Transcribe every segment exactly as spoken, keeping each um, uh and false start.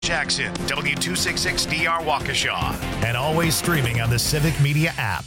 Jackson, W two sixty-six D R Waukesha, and always streaming on the Civic Media app.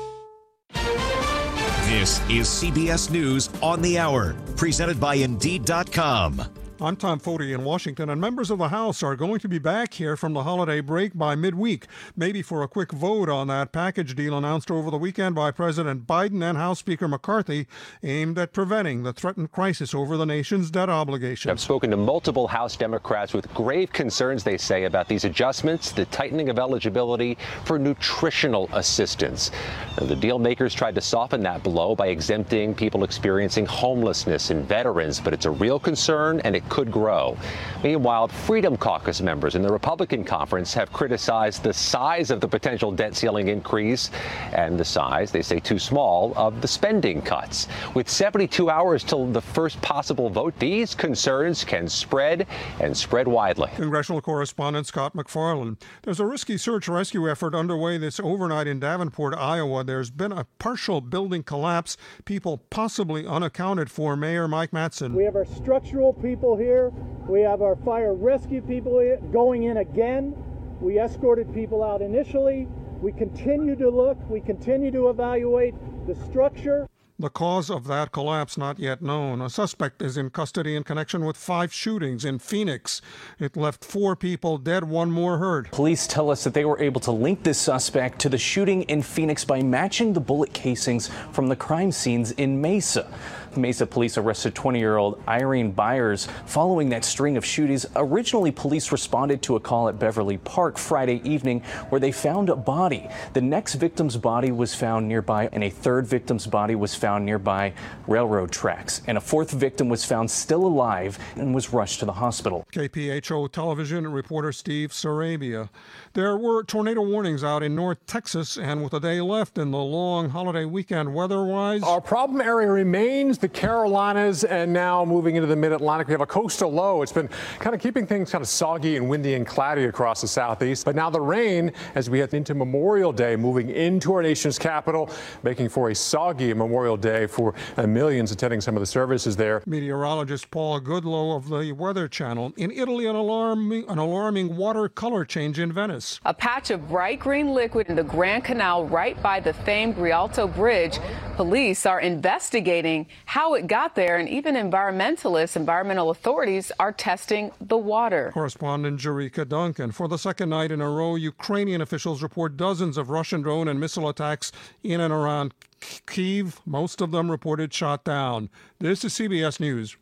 This is C B S News on the Hour, presented by Indeed dot com. I'm Tom Foti in Washington, and members of the House are going to be back here from the holiday break by midweek, maybe for a quick vote on that package deal announced over the weekend by President Biden and House Speaker McCarthy, aimed at preventing the threatened crisis over the nation's debt obligations. I've spoken to multiple House Democrats with grave concerns, they say, about these adjustments, the tightening of eligibility for nutritional assistance. Now, the deal makers tried to soften that blow by exempting people experiencing homelessness and veterans, but it's a real concern, and it could grow. Meanwhile, Freedom Caucus members in the Republican conference have criticized the size of the potential debt ceiling increase and the size, they say too small, of the spending cuts. With seventy-two hours till the first possible vote, these concerns can spread and spread widely. Congressional correspondent Scott McFarland. There's a risky search rescue effort underway this overnight in Davenport, Iowa. There's been a partial building collapse, people possibly unaccounted for. Mayor Mike Mattson. We have our structural people here. We have our fire rescue people going in again. We escorted people out initially. We continue to look. We continue to evaluate the structure. The cause of that collapse not yet known. A suspect is in custody in connection with five shootings in Phoenix. It left four people dead, one more hurt. Police tell us that they were able to link this suspect to the shooting in Phoenix by matching the bullet casings from the crime scenes in Mesa. Mesa police arrested twenty-year-old Irene Byers following that string of shootings. Originally, police responded to a call at Beverly Park Friday evening where they found a body. The next victim's body was found nearby, and a third victim's body was found nearby railroad tracks. And a fourth victim was found still alive and was rushed to the hospital. K P H O television reporter Steve Sarabia. There were tornado warnings out in North Texas, and with a day left in the long holiday weekend weather-wise, our problem area remains the Carolinas, and now moving into the mid-Atlantic, we have a coastal low. It's been kind of keeping things kind of soggy and windy and cloudy across the southeast. But now the rain, as we head into Memorial Day, moving into our nation's capital, making for a soggy Memorial Day for uh, millions attending some of the services there. Meteorologist Paul Goodlow of the Weather Channel. In Italy, an alarming, an alarming watercolor change in Venice. A patch of bright green liquid in the Grand Canal right by the famed Rialto Bridge. Police are investigating how it got there, and even environmentalists, environmental authorities are testing the water. Correspondent Jerika Duncan. For the second night in a row, Ukrainian officials report dozens of Russian drone and missile attacks in and around Kyiv, most of them reported shot down. This is C B S News.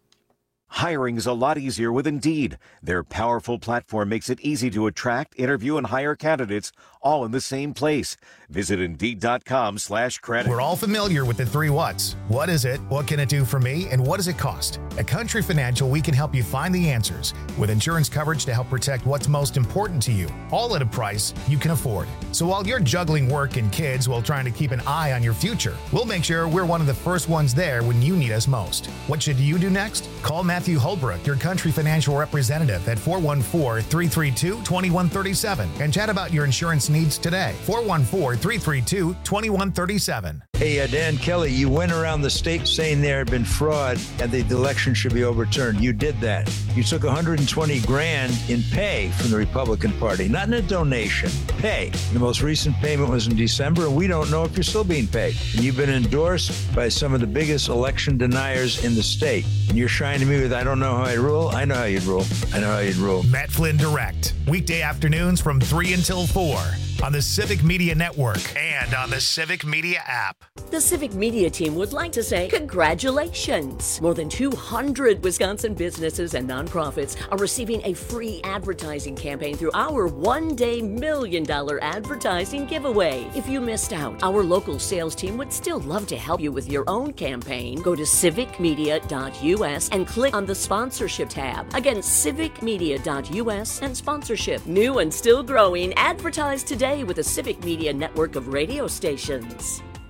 Hiring is a lot easier with Indeed. Their powerful platform makes it easy to attract, interview, and hire candidates all in the same place. Visit Indeed.com slash credit. We're all familiar with the three whats. What is it? What can it do for me? And what does it cost? At Country Financial, we can help you find the answers with insurance coverage to help protect what's most important to you, all at a price you can afford. So while you're juggling work and kids while trying to keep an eye on your future, we'll make sure we're one of the first ones there when you need us most. What should you do next? Call Matthew Holbrook, your Country Financial representative, at four one four, three three two, two one three seven and chat about your insurance needs today. four one four, three three two, two one three seven. Hey, uh, Dan Kelly, you went around the state saying there had been fraud and the election should be overturned. You did that. You took one hundred twenty grand in pay from the Republican Party, not in a donation, pay. The most recent payment was in December, and we don't know if you're still being paid. And you've been endorsed by some of the biggest election deniers in the state. And you're shining me with, I don't know how I rule. I know how you'd rule. I know how you'd rule. Matt Flynn Direct, weekday afternoons from three until four on the Civic Media Network and on the Civic Media app. The Civic Media team would like to say congratulations. More than two hundred Wisconsin businesses and nonprofits are receiving a free advertising campaign through our one-day million dollar advertising giveaway. If you missed out, our local sales team would still love to help you with your own campaign. Go to civic media dot u s and click on the sponsorship tab. Again, civic media dot u s and sponsorship. New and still growing. Advertise today with the Civic Media network of radio stations.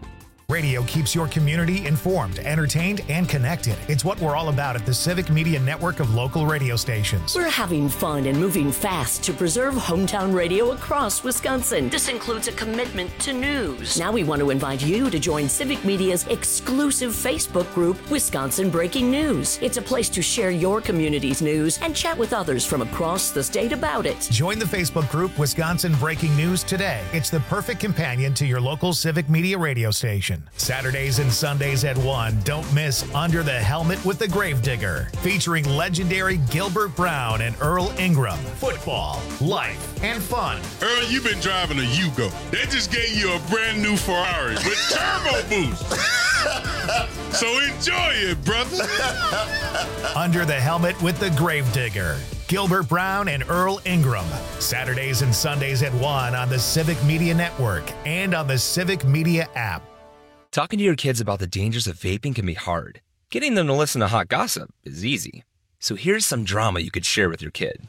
Radio keeps your community informed, entertained, and connected. It's what we're all about at the Civic Media Network of local radio stations. We're having fun and moving fast to preserve hometown radio across Wisconsin. This includes a commitment to news. Now we want to invite you to join Civic Media's exclusive Facebook group, Wisconsin Breaking News. It's a place to share your community's news and chat with others from across the state about it. Join the Facebook group Wisconsin Breaking News today. It's the perfect companion to your local Civic Media radio station. Saturdays and Sundays at one, don't miss Under the Helmet with the Gravedigger, featuring legendary Gilbert Brown and Earl Ingram. Football, life, and fun. Earl, you've been driving a Yugo. They just gave you a brand new Ferrari with turbo boost. So enjoy it, brother. Under the Helmet with the Gravedigger. Gilbert Brown and Earl Ingram. Saturdays and Sundays at one on the Civic Media Network and on the Civic Media app. Talking to your kids about the dangers of vaping can be hard. Getting them to listen to hot gossip is easy. So here's some drama you could share with your kid.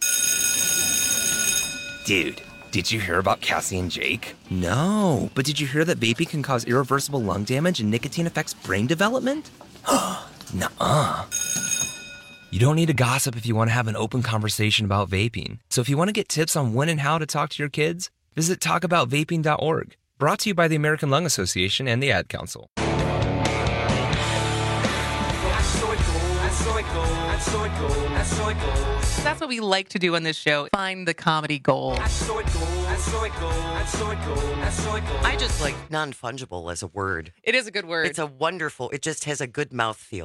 Dude, did you hear about Cassie and Jake? No, but did you hear that vaping can cause irreversible lung damage and nicotine affects brain development? Nuh-uh. You don't need to gossip if you want to have an open conversation about vaping. So if you want to get tips on when and how to talk to your kids, visit talk about vaping dot org. Brought to you by the American Lung Association and the Ad Council. That's what we like to do on this show. Find the comedy gold. I just like non-fungible as a word. It is a good word. It's a wonderful, it just has a good mouthfeel.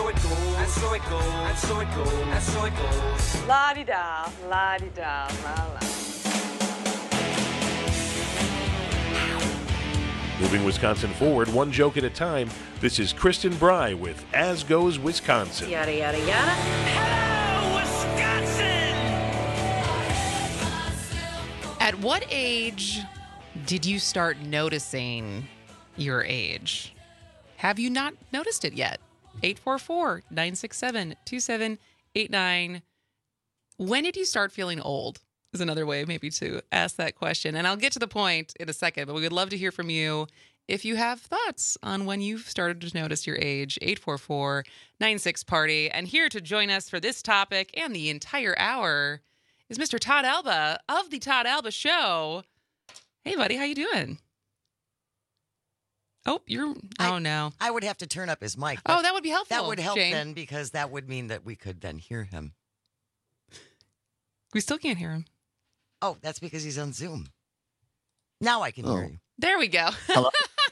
La-di-da, la-di-da, la-la. Moving Wisconsin forward, one joke at a time, this is Kristen Bry with As Goes Wisconsin. Yada, yada, yada. Hello, Wisconsin! At what age did you start noticing your age? Have you not noticed it yet? eight four four, nine six seven, two seven eight nine. When did you start feeling old? Is another way maybe to ask that question. And I'll get to the point in a second, but we would love to hear from you if you have thoughts on when you've started to notice your age. eight four four, nine six, party. And here to join us for this topic and the entire hour is Mister Todd Alba of the Todd Alba Show. Hey, buddy, how you doing? Oh, you're, oh, I, no. I would have to turn up his mic. Oh, that would be helpful, That would help Jane. then, because that would mean that we could then hear him. We still can't hear him. Oh, that's because he's on Zoom. Now I can oh. hear you. There we go. Hello?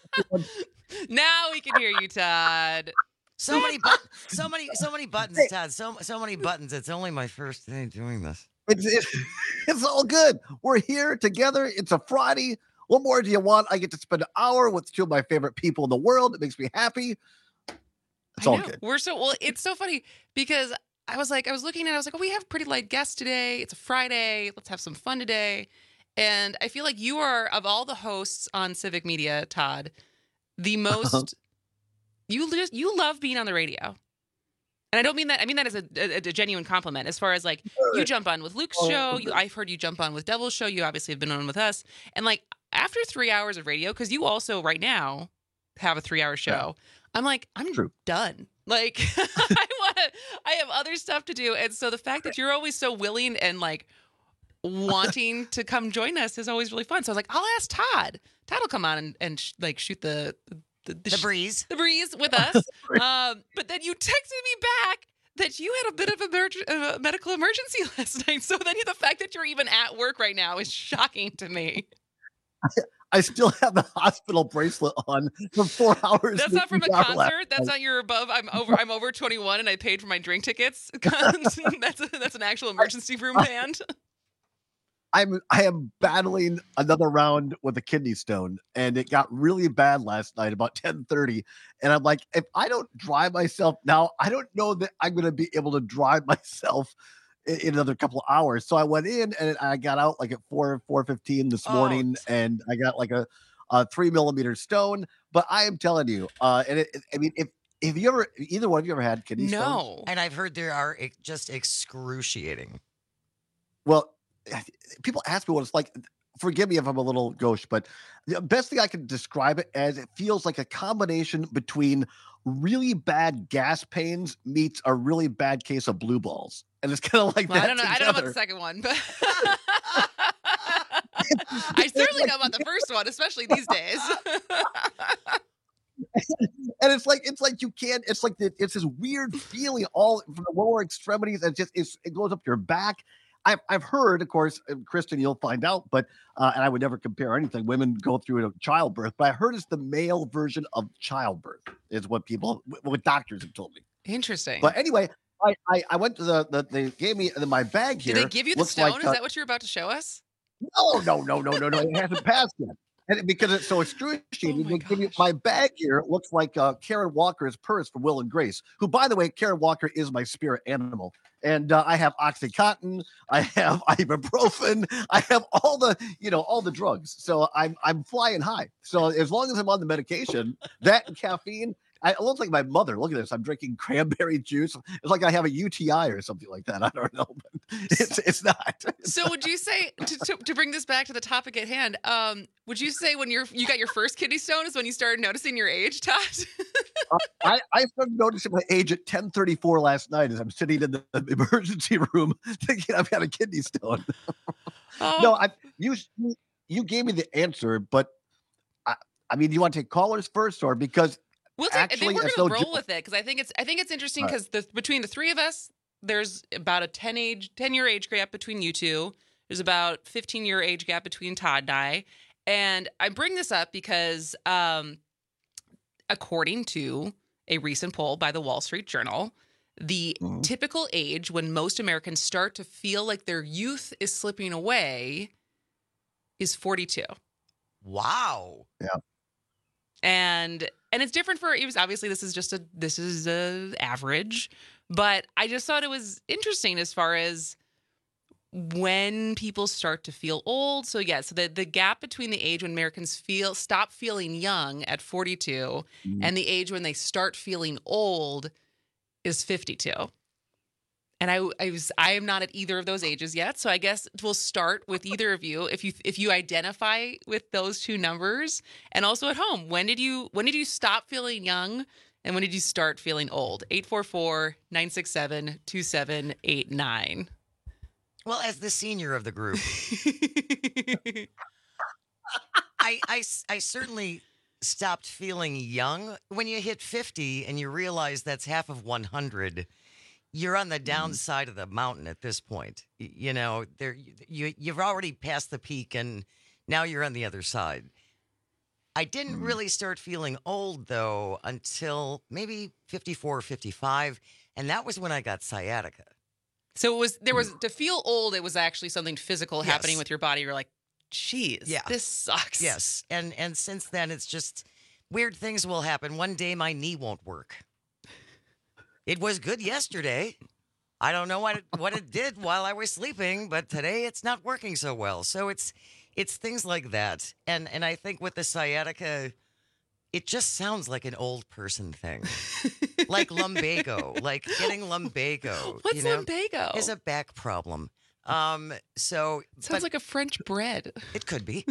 Now we can hear you, Todd. So many, but- so many, so many buttons, Todd. So so many buttons. It's only my first day doing this. It's it's, it's all good. We're here together. It's a Friday. What more do you want? I get to spend an hour with two of my favorite people in the world. It makes me happy. It's all good. We're so well. It's so funny because I was like, I was looking at, it, I was like, oh, we have pretty light guests today. It's a Friday. Let's have some fun today. And I feel like you are, of all the hosts on Civic Media, Todd, the most. Uh-huh. You just you love being on the radio. And I don't mean that. I mean that as a, a, a genuine compliment. As far as like you jump on with Luke's show, you, I've heard you jump on with Devil's show. You obviously have been on with us. And like after three hours of radio, because you also right now have a three-hour show. Yeah. I'm like, I'm True. done. Like I want to. I have other stuff to do. And so the fact that you're always so willing and like wanting to come join us is always really fun. So I was like, I'll ask Todd. Todd will come on and, and sh- like shoot the. The, the, the breeze. The breeze with us. um, but then you texted me back that you had a bit of a mer- uh, medical emergency last night. So then the fact that you're even at work right now is shocking to me. I, I still have the hospital bracelet on for four hours. That's not from a concert. That's not your above. I'm over. I'm over twenty-one and I paid for my drink tickets. that's a, that's an actual emergency room band. I'm I am battling another round with a kidney stone, and it got really bad last night about ten thirty. And I'm like, if I don't drive myself now, I don't know that I'm going to be able to drive myself in, in another couple of hours. So I went in and I got out like at four four fifteen this morning, oh. and I got like a, a three millimeter stone. But I am telling you, uh, and it, it, I mean, if if you ever either one of you ever had kidney no. stones? No, and I've heard there are just excruciating. Well. People ask me what it's like. forgive me if I'm a little gauche, but the best thing I can describe it as, it feels like a combination between really bad gas pains meets a really bad case of blue balls. And it's kind of like Well, that I don't know. I don't know about the second one, but I certainly know about the first one, especially these days. And it's like, it's like you can't, it's like, the, it's this weird feeling all from the lower extremities. And just, it's, it goes up your back. I've, I've heard, of course, Kristen, you'll find out, but, uh, and I would never compare anything. Women go through a childbirth, but I heard it's the male version of childbirth is what people, what doctors have told me. Interesting. But anyway, I, I, I went to the, the, they gave me my bag here. Did they give you the looks stone? like, Is uh, that what you're about to show us? No, no, no, no, no, no. It hasn't passed yet. And because it's so excruciating, Oh they give you my bag here looks like uh, Karen Walker's purse from Will and Grace, who, by the way, Karen Walker is my spirit animal. And uh, I have OxyContin, I have ibuprofen, I have all the, you know, all the drugs. So I'm I'm flying high. So as long as I'm on the medication, that and caffeine, I, it looks like my mother. Look at this. I'm drinking cranberry juice. It's like I have a U T I or something like that. I don't know, but it's it's not. It's So would you say to, to to bring this back to the topic at hand? Um, would you say when you're you got your first kidney stone is when you started noticing your age, Todd? Uh, I, I started noticing my age at ten thirty-four last night as I'm sitting in the emergency room thinking I've had a kidney stone. Oh. No, I you you gave me the answer, but I, I mean, do you want to take callers first, or because We'll take. I actually, think we're it's going no to roll jo- with it because I think it's. I think it's interesting All right. because the between the three of us, there's about a ten age, ten year age gap between you two. There's about fifteen year age gap between Todd and I. And I bring this up because, um, according to a recent poll by the Wall Street Journal, the Mhm. typical age when most Americans start to feel like their youth is slipping away is forty-two. Wow. Yeah. and and it's different for it was obviously this is just a this is a average, but I just thought it was interesting as far as when people start to feel old. So yeah, so the the gap between the age when Americans feel stop feeling young at forty-two Mhm. and the age when they start feeling old is fifty-two. And I, I was, I am not at either of those ages yet. So I guess we'll start with either of you. If you, if you identify with those two numbers, and also at home, when did you, when did you stop feeling young, and when did you start feeling old? eight four four, nine six seven, two seven eight nine. Well, as the senior of the group, I, I s- I certainly stopped feeling young when you hit fifty and you realize that's half of one hundred. You're on the downside of the mountain at this point. Y- You know, there you you've already passed the peak and now you're on the other side. I didn't really start feeling old though until maybe fifty-four or fifty-five, and that was when I got sciatica. So it was, there was, to feel old, it was actually something physical Yes. happening with your body. You're like, geez, Yeah. this sucks. Yes, and and since then it's just weird things will happen. One day my knee won't work. It was good yesterday. I don't know what it, what it did while I was sleeping, but today it's not working so well. So it's it's things like that. And and I think with the sciatica, it just sounds like an old person thing. Like lumbago, like getting lumbago. What's you know, lumbago? Is a back problem. Um, so Sounds but like a French bread. it could be.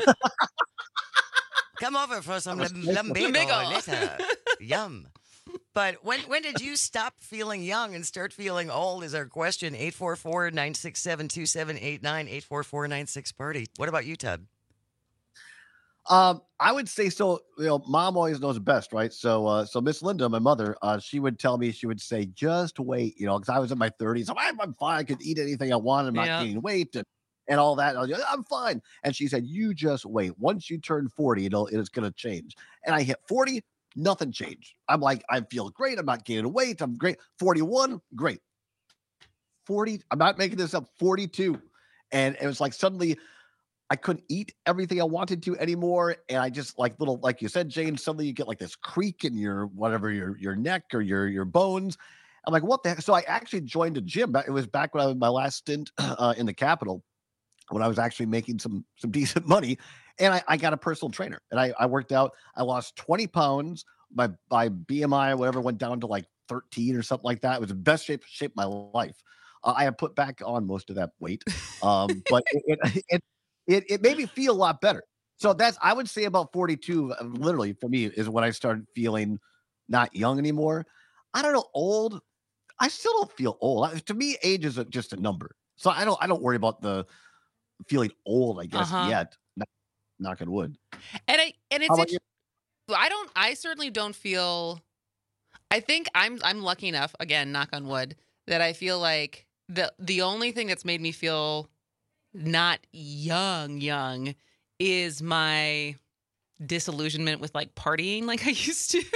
Come over for some was lum- thinking- lumbago Lumbago. later. Yum. But when when did you stop feeling young and start feeling old is our question. eight four four, nine six seven, two seven eight nine, eight four four, nine six party. What about you, Todd? Um, I would say so. You know, mom always knows best, right? So, uh, so Miss Linda, my mother, uh, she would tell me, she would say, "Just wait," you know, because I was in my thirties. I'm, I'm fine. I could eat anything I want. I'm not Yeah. gaining weight and, and all that. I was like, I'm fine. And she said, "You just wait. Once you turn forty, it'll it's going to change." And I hit forty, nothing changed. I'm like, I feel great. I'm not gaining weight. I'm great. forty-one, great. forty, I'm not making this up. forty-two, and it was like suddenly I couldn't eat everything I wanted to anymore. And I just like little, like you said, Jane, suddenly you get like this creak in your, whatever, your, your neck or your, your bones. I'm like, what the heck? So I actually joined a gym. It was back when I was my last stint uh, in the Capitol, when I was actually making some, some decent money. And I, I got a personal trainer and I, I worked out. I lost twenty pounds. My, my B M I or whatever went down to like thirteen or something like that. It was the best shape, shape of my life. Uh, I have put back on most of that weight. Um, but it, it, it it, it made me feel a lot better. So that's, I would say about forty-two, uh, literally for me, is when I started feeling not young anymore. I don't know, old. I still don't feel old. I, to me, age is a, just a number. So I don't, I don't worry about the feeling old, I guess, Uh-huh. yet. Knock, knock on wood. And I and it's How about int- I don't I certainly don't feel I think I'm I'm lucky enough, again, knock on wood, that I feel like the the only thing that's made me feel not young young is my disillusionment with like partying like I used to.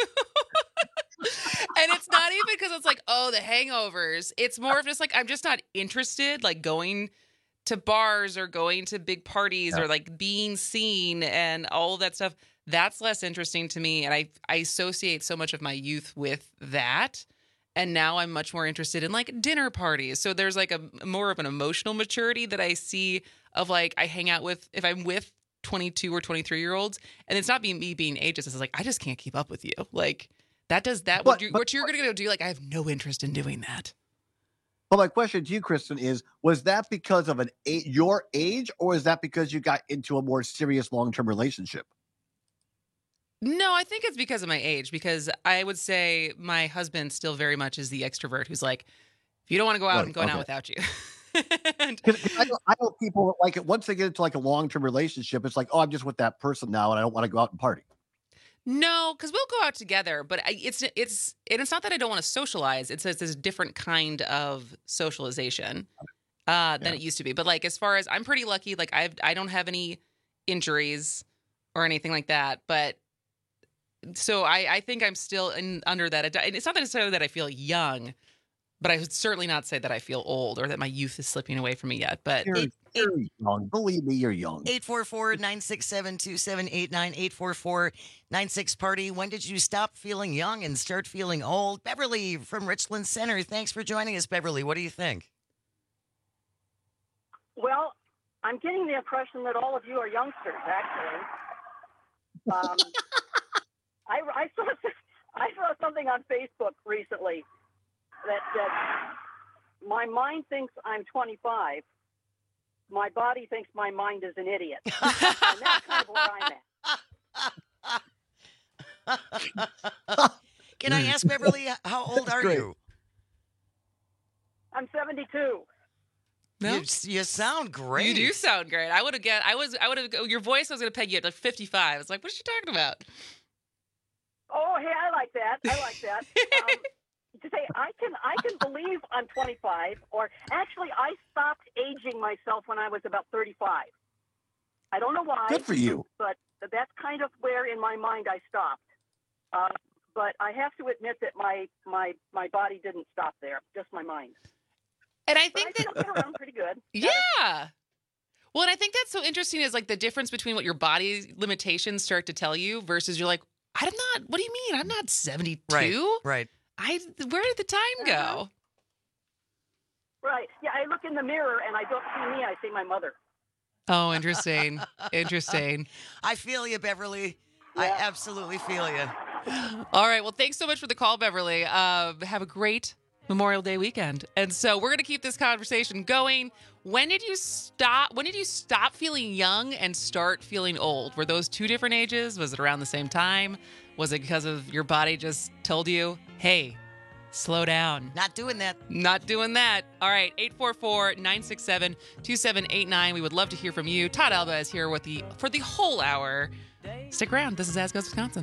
And it's not even because it's like, oh, the hangovers. It's more of just like, I'm just not interested, like going to bars or going to big parties Yeah. or like being seen and all of that stuff. That's less interesting to me. And I, I associate so much of my youth with that. And now I'm much more interested in like dinner parties. So there's like a more of an emotional maturity that I see of like, I hang out with, if I'm with twenty-two or twenty-three year olds, and it's not being me being ageist. It's like, I just can't keep up with you. Like, that does that. what, But- you, but- what you're going to go do, like, I have no interest in doing that. But my question to you, Kristen, is, was that because of an a- your age, or is that because you got into a more serious long-term relationship? No, I think it's because of my age, because I would say my husband still very much is the extrovert who's like, if you don't want to go out, Right, I'm going out okay. without you. 'Cause I know, I know people that like it once they get into like a long-term relationship, it's like, oh, I'm just with that person now, and I don't want to go out and party. No, because we'll go out together, but I, it's it's and it's not that I don't want to socialize. It's it's a different kind of socialization uh, than it used to be. But like as far as I'm pretty lucky, like I I don't have any injuries or anything like that. But so I I think I'm still in under that. And it's not necessarily that I feel young, but I would certainly not say that I feel old or that my youth is slipping away from me yet. But You're, you're young. Believe me, you're young. eight four four, nine six seven, two seven eight nine, eight four four, nine six party. When did you stop feeling young and start feeling old? Beverly from Richland Center. Thanks for joining us, Beverly. What do you think? Well, I'm getting the impression that all of you are youngsters, actually. Um, I, I, saw, I saw something on Facebook recently that, that my mind thinks I'm twenty-five. My body thinks my mind is an idiot. And that's kind of where I'm at. Can I ask, Beverly, how old are you? I'm seventy-two. No? You, you sound great. You do sound great. I would have get. I was. I would have. Your voice was going to peg you at like fifty-five. I was like, what's she talking about? Oh, hey, I like that. I like that. Um, to say I can, I can believe I'm twenty-five. Or actually, I stopped aging myself when I was about thirty-five. I don't know why. Good for you. But that's kind of where, in my mind, I stopped. Uh, but I have to admit that my my my body didn't stop there. Just my mind. And I think but I still get around pretty good. Yeah. Well, and I think that's so interesting is like the difference between what your body limitations start to tell you versus you're like, I'm not, what do you mean? I'm not seventy-two. Right, right. I, where did the time go? Right. Yeah, I look in the mirror and I don't see me. I see my mother. Oh, interesting. Interesting. I feel you, Beverly. I absolutely feel you. All right. Well, thanks so much for the call, Beverly. Uh, have a great Memorial Day weekend. And so we're going to keep this conversation going. When did you stop? When did you stop feeling young and start feeling old? Were those two different ages? Was it around the same time? Was it because of your body just told you, hey, slow down? Not doing that. Not doing that. All right. eight four four, nine six seven, two seven eight nine. We would love to hear from you. Todd Alba is here with the for the whole hour. Stick around. This is As Goes Wisconsin.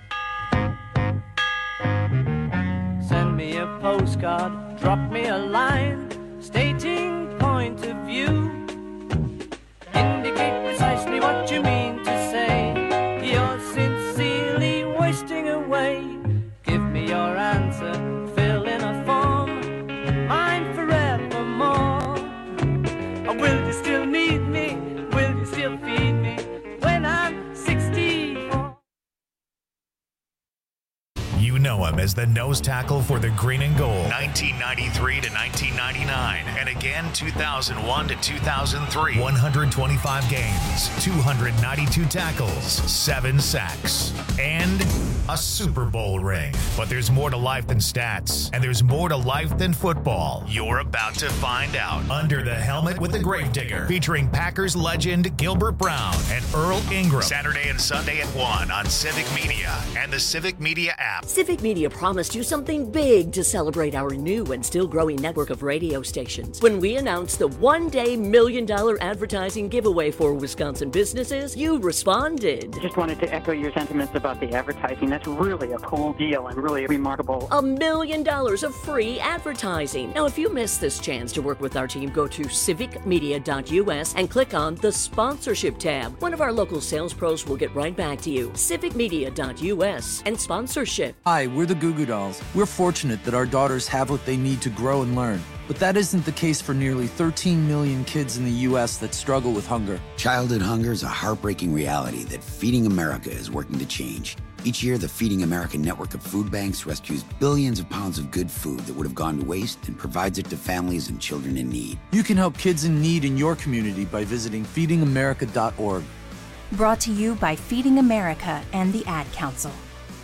Send me a postcard, drop me a line, stating point of view. Indicate precisely what you mean to say. You're sincerely wasting away. Give me your answer, fill in a form, mine forevermore. Or will you still need me? Will you still feed me when I'm sixty-four? You know I'm as the nose tackle for the green and gold. nineteen ninety-three to nineteen ninety-nine, and again two thousand one to two thousand three. one hundred twenty-five games, two hundred ninety-two tackles, seven sacks, and a Super Bowl ring. But there's more to life than stats, and there's more to life than football. You're about to find out. Under the Helmet with the Gravedigger, featuring Packers legend Gilbert Brown and Earl Ingram. Saturday and Sunday at one on Civic Media and the Civic Media app. Civic Media promised you something big to celebrate our new and still growing network of radio stations. When we announced the one-day million dollar advertising giveaway for Wisconsin businesses, you responded. Just wanted to echo your sentiments about the advertising. That's really a cool deal and really remarkable. A million dollars of free advertising. Now, if you missed this chance to work with our team, go to civic media dot U S and click on the sponsorship tab. One of our local sales pros will get right back to you. civic media dot U S and sponsorship. Hi, we're the Goo Goo Dolls. We're fortunate that our daughters have what they need to grow and learn. But that isn't the case for nearly thirteen million kids in the U S that struggle with hunger. Childhood hunger is a heartbreaking reality that Feeding America is working to change. Each year, the Feeding America network of food banks rescues billions of pounds of good food that would have gone to waste and provides it to families and children in need. You can help kids in need in your community by visiting feeding america dot org. Brought to you by Feeding America and the Ad Council.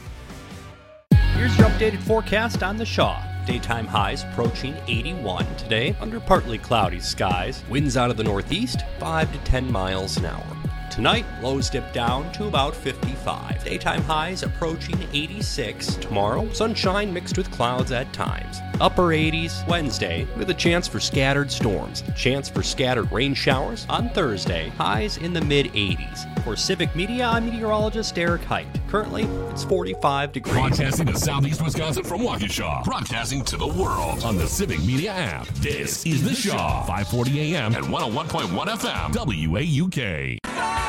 Here's your updated forecast on the Shaw. Daytime highs approaching eighty-one today under partly cloudy skies. Winds out of the northeast, five to ten miles an hour. Tonight, lows dip down to about fifty-five. Daytime highs approaching eighty-six. Tomorrow, sunshine mixed with clouds at times. Upper eighties Wednesday with a chance for scattered storms. Chance for scattered rain showers on Thursday. Highs in the mid eighties. For Civic Media, I'm meteorologist Eric Height. Currently, it's forty-five degrees. Broadcasting to Southeast Wisconsin from Waukesha. Broadcasting to the world on the Civic Media app. This is The Shaw. five forty a.m. and one oh one point one F M. W A U K.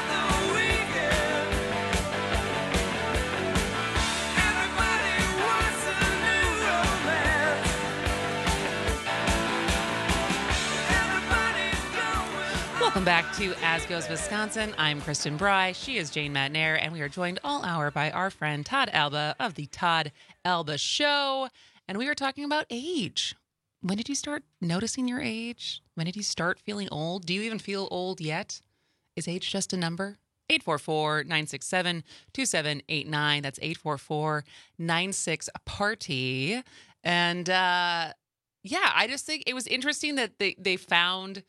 Welcome back to As Goes Wisconsin. I'm Kristen Bry. She is Jane Matnair, and we are joined all hour by our friend Todd Alba of the Todd Alba Show. And we are talking about age. When did you start noticing your age? When did you start feeling old? Do you even feel old yet? Is age just a number? eight four four, nine six seven, two seven eight nine. That's eight four four, nine six, party. And uh, yeah, I just think it was interesting that they, they found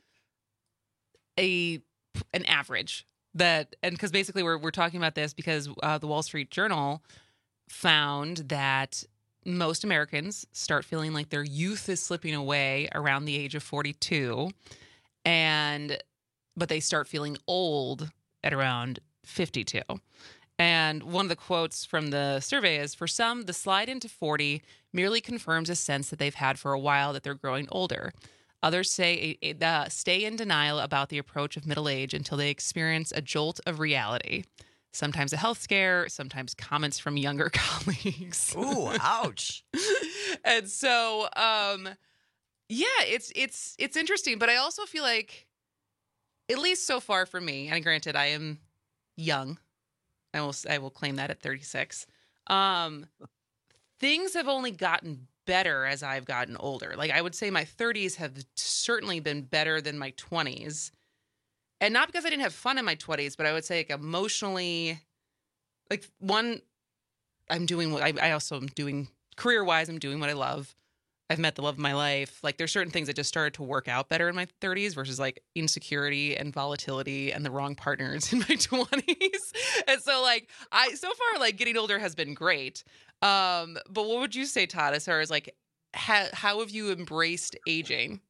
a an average that, and because basically we're we're talking about this because uh, the Wall Street Journal found that most Americans start feeling like their youth is slipping away around the age of forty-two, and but they start feeling old at around fifty-two. And one of the quotes from the survey is, for some, the slide into forty merely confirms a sense that they've had for a while that they're growing older. Others say uh, stay in denial about the approach of middle age until they experience a jolt of reality. Sometimes a health scare, sometimes comments from younger colleagues. Ooh, ouch. And so, um, yeah, it's it's it's interesting. But I also feel like, at least so far for me, and granted, I am young. I will I will claim that at thirty-six. Um, things have only gotten better as I've gotten older. Like, I would say my thirties have certainly been better than my twenties. And not because I didn't have fun in my twenties, but I would say, like, emotionally, like, one, I'm doing what I, I also am doing career-wise. I'm doing what I love. I've met the love of my life. Like, there's certain things that just started to work out better in my thirties versus, like, insecurity and volatility and the wrong partners in my twenties. And so, like, I, so far, like, getting older has been great. Um, but what would you say, Todd, as far as, like, how, how have you embraced aging?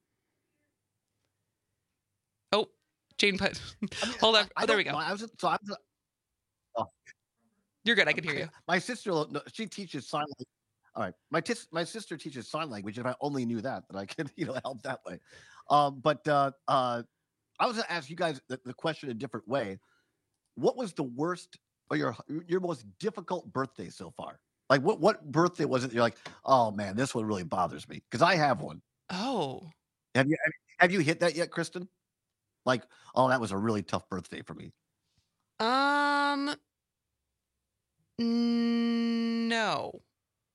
Oh, Jane put, hold on. Oh, there we go. I was, so I was, oh. You're good. I can hear you. My sister, she teaches sign language. All right. My tis, my sister teaches sign language. If I only knew that, that I could, you know, help that way. Um, but uh, uh, I was going to ask you guys the, the question a different way. What was the worst or your your most difficult birthday so far? Like, what what birthday was it? You're like, oh man, this one really bothers me because I have one. Oh, have you have you hit that yet, Kristen? Like, oh, that was a really tough birthday for me. Um, no.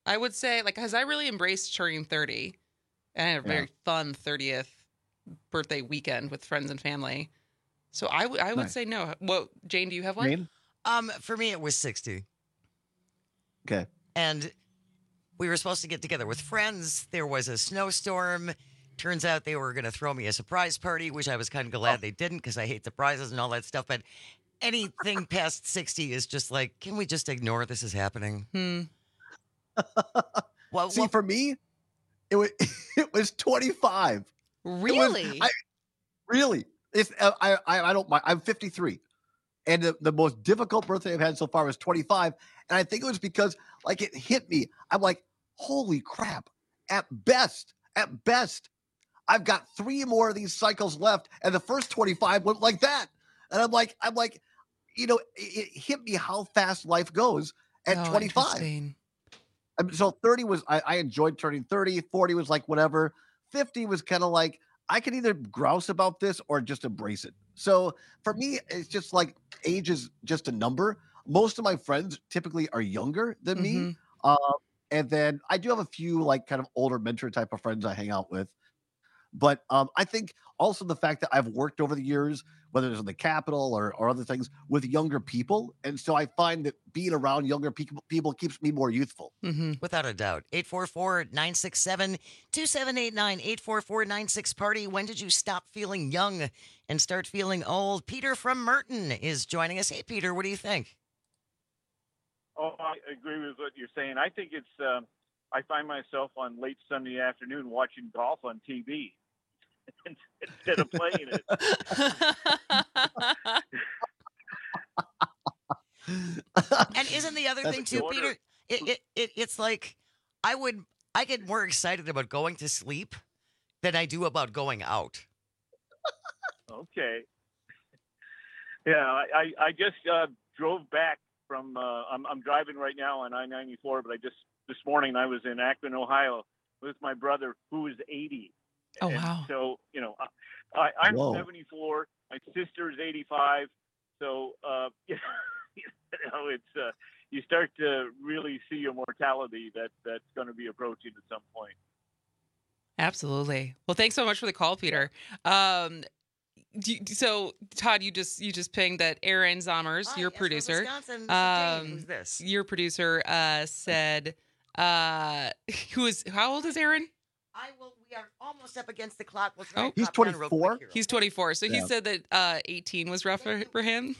I would say, like, because I really embraced turning thirty. And I had a very Yeah. fun thirtieth birthday weekend with friends and family. So I, w- I would Nice. say no. Well, Jane, do you have one? Jane? Um, for me, it was sixty. Okay. And we were supposed to get together with friends. There was a snowstorm. Turns out they were going to throw me a surprise party, which I was kind of glad they didn't because I hate surprises and all that stuff. But anything past sixty is just like, can we just ignore this is happening? Hmm. Well, See, well, for me, it was it was twenty-five. It was- Really? I, really? It's uh, I, I I don't mind. I'm fifty-three, and the, the most difficult birthday I've had so far was twenty-five. And I think it was because like it hit me. I'm like, holy crap! At best, at best, I've got three more of these cycles left, and the first twenty-five went like that. And I'm like, I'm like, you know, it, it hit me how fast life goes at Oh, twenty-five. interesting. I mean, so thirty was, I, I enjoyed turning thirty. forty was like whatever. fifty was kind of like, I can either grouse about this or just embrace it. So for me, it's just like age is just a number. Most of my friends typically are younger than me. Mhm. Uh, and then I do have a few like kind of older mentor type of friends I hang out with. But um, I think also the fact that I've worked over the years, whether it's in the Capitol or, or other things, with younger people. And so I find that being around younger people, people keeps me more youthful. Mm-hmm. Without a doubt. eight four four, nine six seven, two seven eight nine, eight four four, nine six party. When did you stop feeling young and start feeling old? Peter from Merton is joining us. Hey, Peter, what do you think? Oh, I agree with what you're saying. I think it's, um, I find myself on late Sunday afternoon watching golf on T V instead of playing it. And isn't the other That's thing the too, order. Peter? It, it, it it's like I would I get more excited about going to sleep than I do about going out. Okay. Yeah, I, I, I just uh, drove back from, uh, I'm, I'm driving right now on I ninety-four, but I just, this morning I was in Akron, Ohio with my brother who is eighty. Oh, And wow. So, you know, I, I'm Whoa. seventy-four, my sister's eighty-five. So, uh, you know, it's, uh, you start to really see your mortality that that's going to be approaching at some point. Absolutely. Well, thanks so much for the call, Peter. Um, do you- so, Todd, you just you just pinged that Aaron Zommers, Hi, your Esco, producer, Wisconsin. This is Dave. um, Who's this? your producer, uh, said, uh, who is how old is Aaron? I will. We are almost up against the clock. Let's Oh. write He's pop down real quick twenty-four? here. He's twenty-four. So he Yeah. said that uh, eighteen was rough for, for him.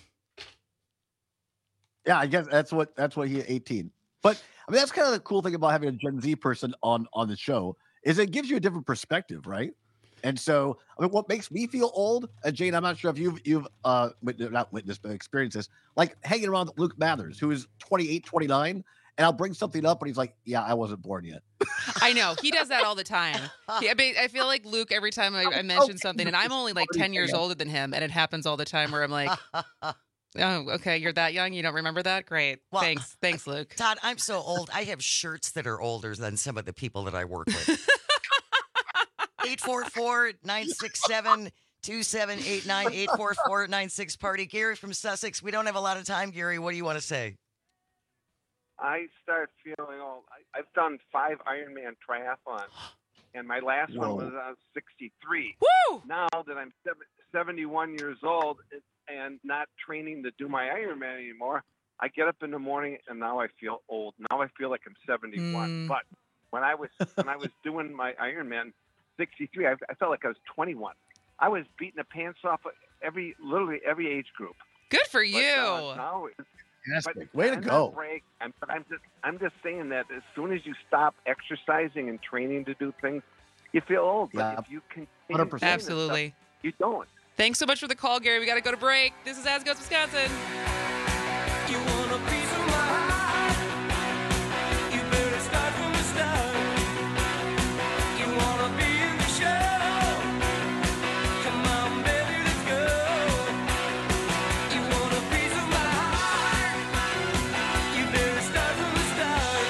Yeah, I guess that's what that's what he eighteen. But I mean, that's kind of the cool thing about having a Gen Z person on on the show is it gives you a different perspective, right? And so, I mean, what makes me feel old, and Jane, I'm not sure if you've you've uh wit- not witnessed but experienced this, like hanging around with Luke Mathers, who is twenty-eight, twenty-nine, and I'll bring something up, and he's like, "Yeah, I wasn't born yet." I know he does that all the time. He, I, mean, I feel like Luke every time I, I mention something, and I'm only like ten years older than him, and it happens all the time where I'm like, "Oh, okay, you're that young, you don't remember that? Great, Well, thanks, thanks, Luke." Todd, I'm so old. I have shirts that are older than some of the people that I work with. eight four four, nine six seven, two seven eight nine, eight four four, nine six party. Gary from Sussex. We don't have a lot of time, Gary. What do you want to say? I start feeling old. I, I've done five Ironman triathlons, and my last Whoa. one was I was sixty-three. Woo! Now that I'm seven, seventy-one years old and not training to do my Ironman anymore, I get up in the morning and now I feel old. Now I feel like I'm seventy-one. Mm. But when I was when I was doing my Ironman sixty-three, I, I felt like I was twenty-one. I was beating the pants off of every literally every age group. Good for But, you. uh, now it's Fantastic. Way to I'm not go. Break, I'm, but I'm just, I'm just saying that as soon as you stop exercising and training to do things, you feel old. But Yeah. if you continue one hundred percent. doing this Absolutely. stuff, you don't. Thanks so much for the call, Gary. We got to go to break. This is As Goes Wisconsin. You want a piece of my heart? You better start from the start. You wanna be in the show? Come on, baby, let's go. You want a piece of my heart? You better start from the start.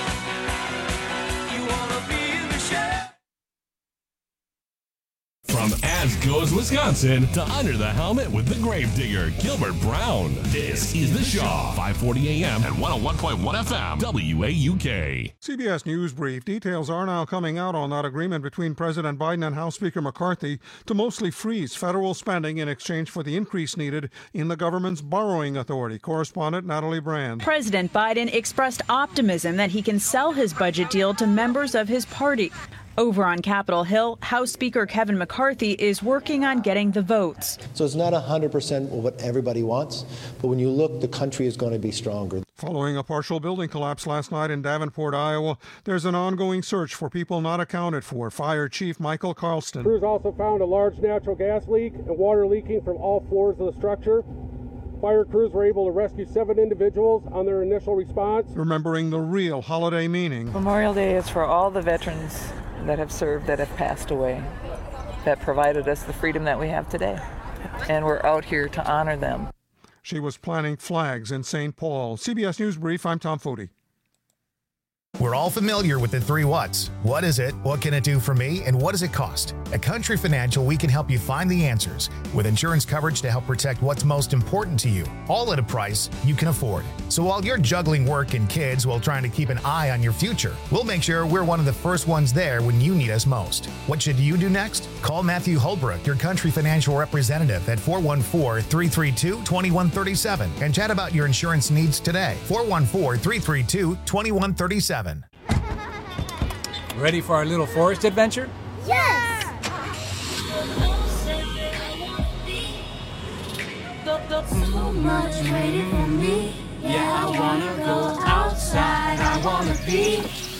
You wanna be in the show? From As Goes goes Wisconsin to Under the Helmet with the Gravedigger, Gilbert Brown. This is The Shaw, five forty a.m. and one oh one point one F M, W A U K. C B S News Brief. Details are now coming out on that agreement between President Biden and House Speaker McCarthy to mostly freeze federal spending in exchange for the increase needed in the government's borrowing authority. Correspondent Natalie Brand. President Biden expressed optimism that he can sell his budget deal to members of his party. Over on Capitol Hill, House Speaker Kevin McCarthy is working on getting the votes. So it's not one hundred percent what everybody wants, but when you look, the country is going to be stronger. Following a partial building collapse last night in Davenport, Iowa, there's an ongoing search for people not accounted for. Fire Chief Michael Carlston. Crews also found a large natural gas leak and water leaking from all floors of the structure. Fire crews were able to rescue seven individuals on their initial response. Remembering the real holiday meaning. Memorial Day is for all the veterans that have served, that have passed away, that provided us the freedom that we have today. And we're out here to honor them. She was planting flags in Saint Paul. C B S News Brief, I'm Tom Foti. We're all familiar with the three whats. What is it? What can it do for me? And what does it cost? At Country Financial, we can help you find the answers with insurance coverage to help protect what's most important to you, all at a price you can afford. So while you're juggling work and kids while trying to keep an eye on your future, we'll make sure we're one of the first ones there when you need us most. What should you do next? Call Matthew Holbrook, your Country Financial representative, at four one four, three three two, two one three seven and chat about your insurance needs today. four one four, three three two, two one three seven. Ready for our little forest adventure? Yes! So much waiting for me. Yeah, I wanna go outside. I wanna be.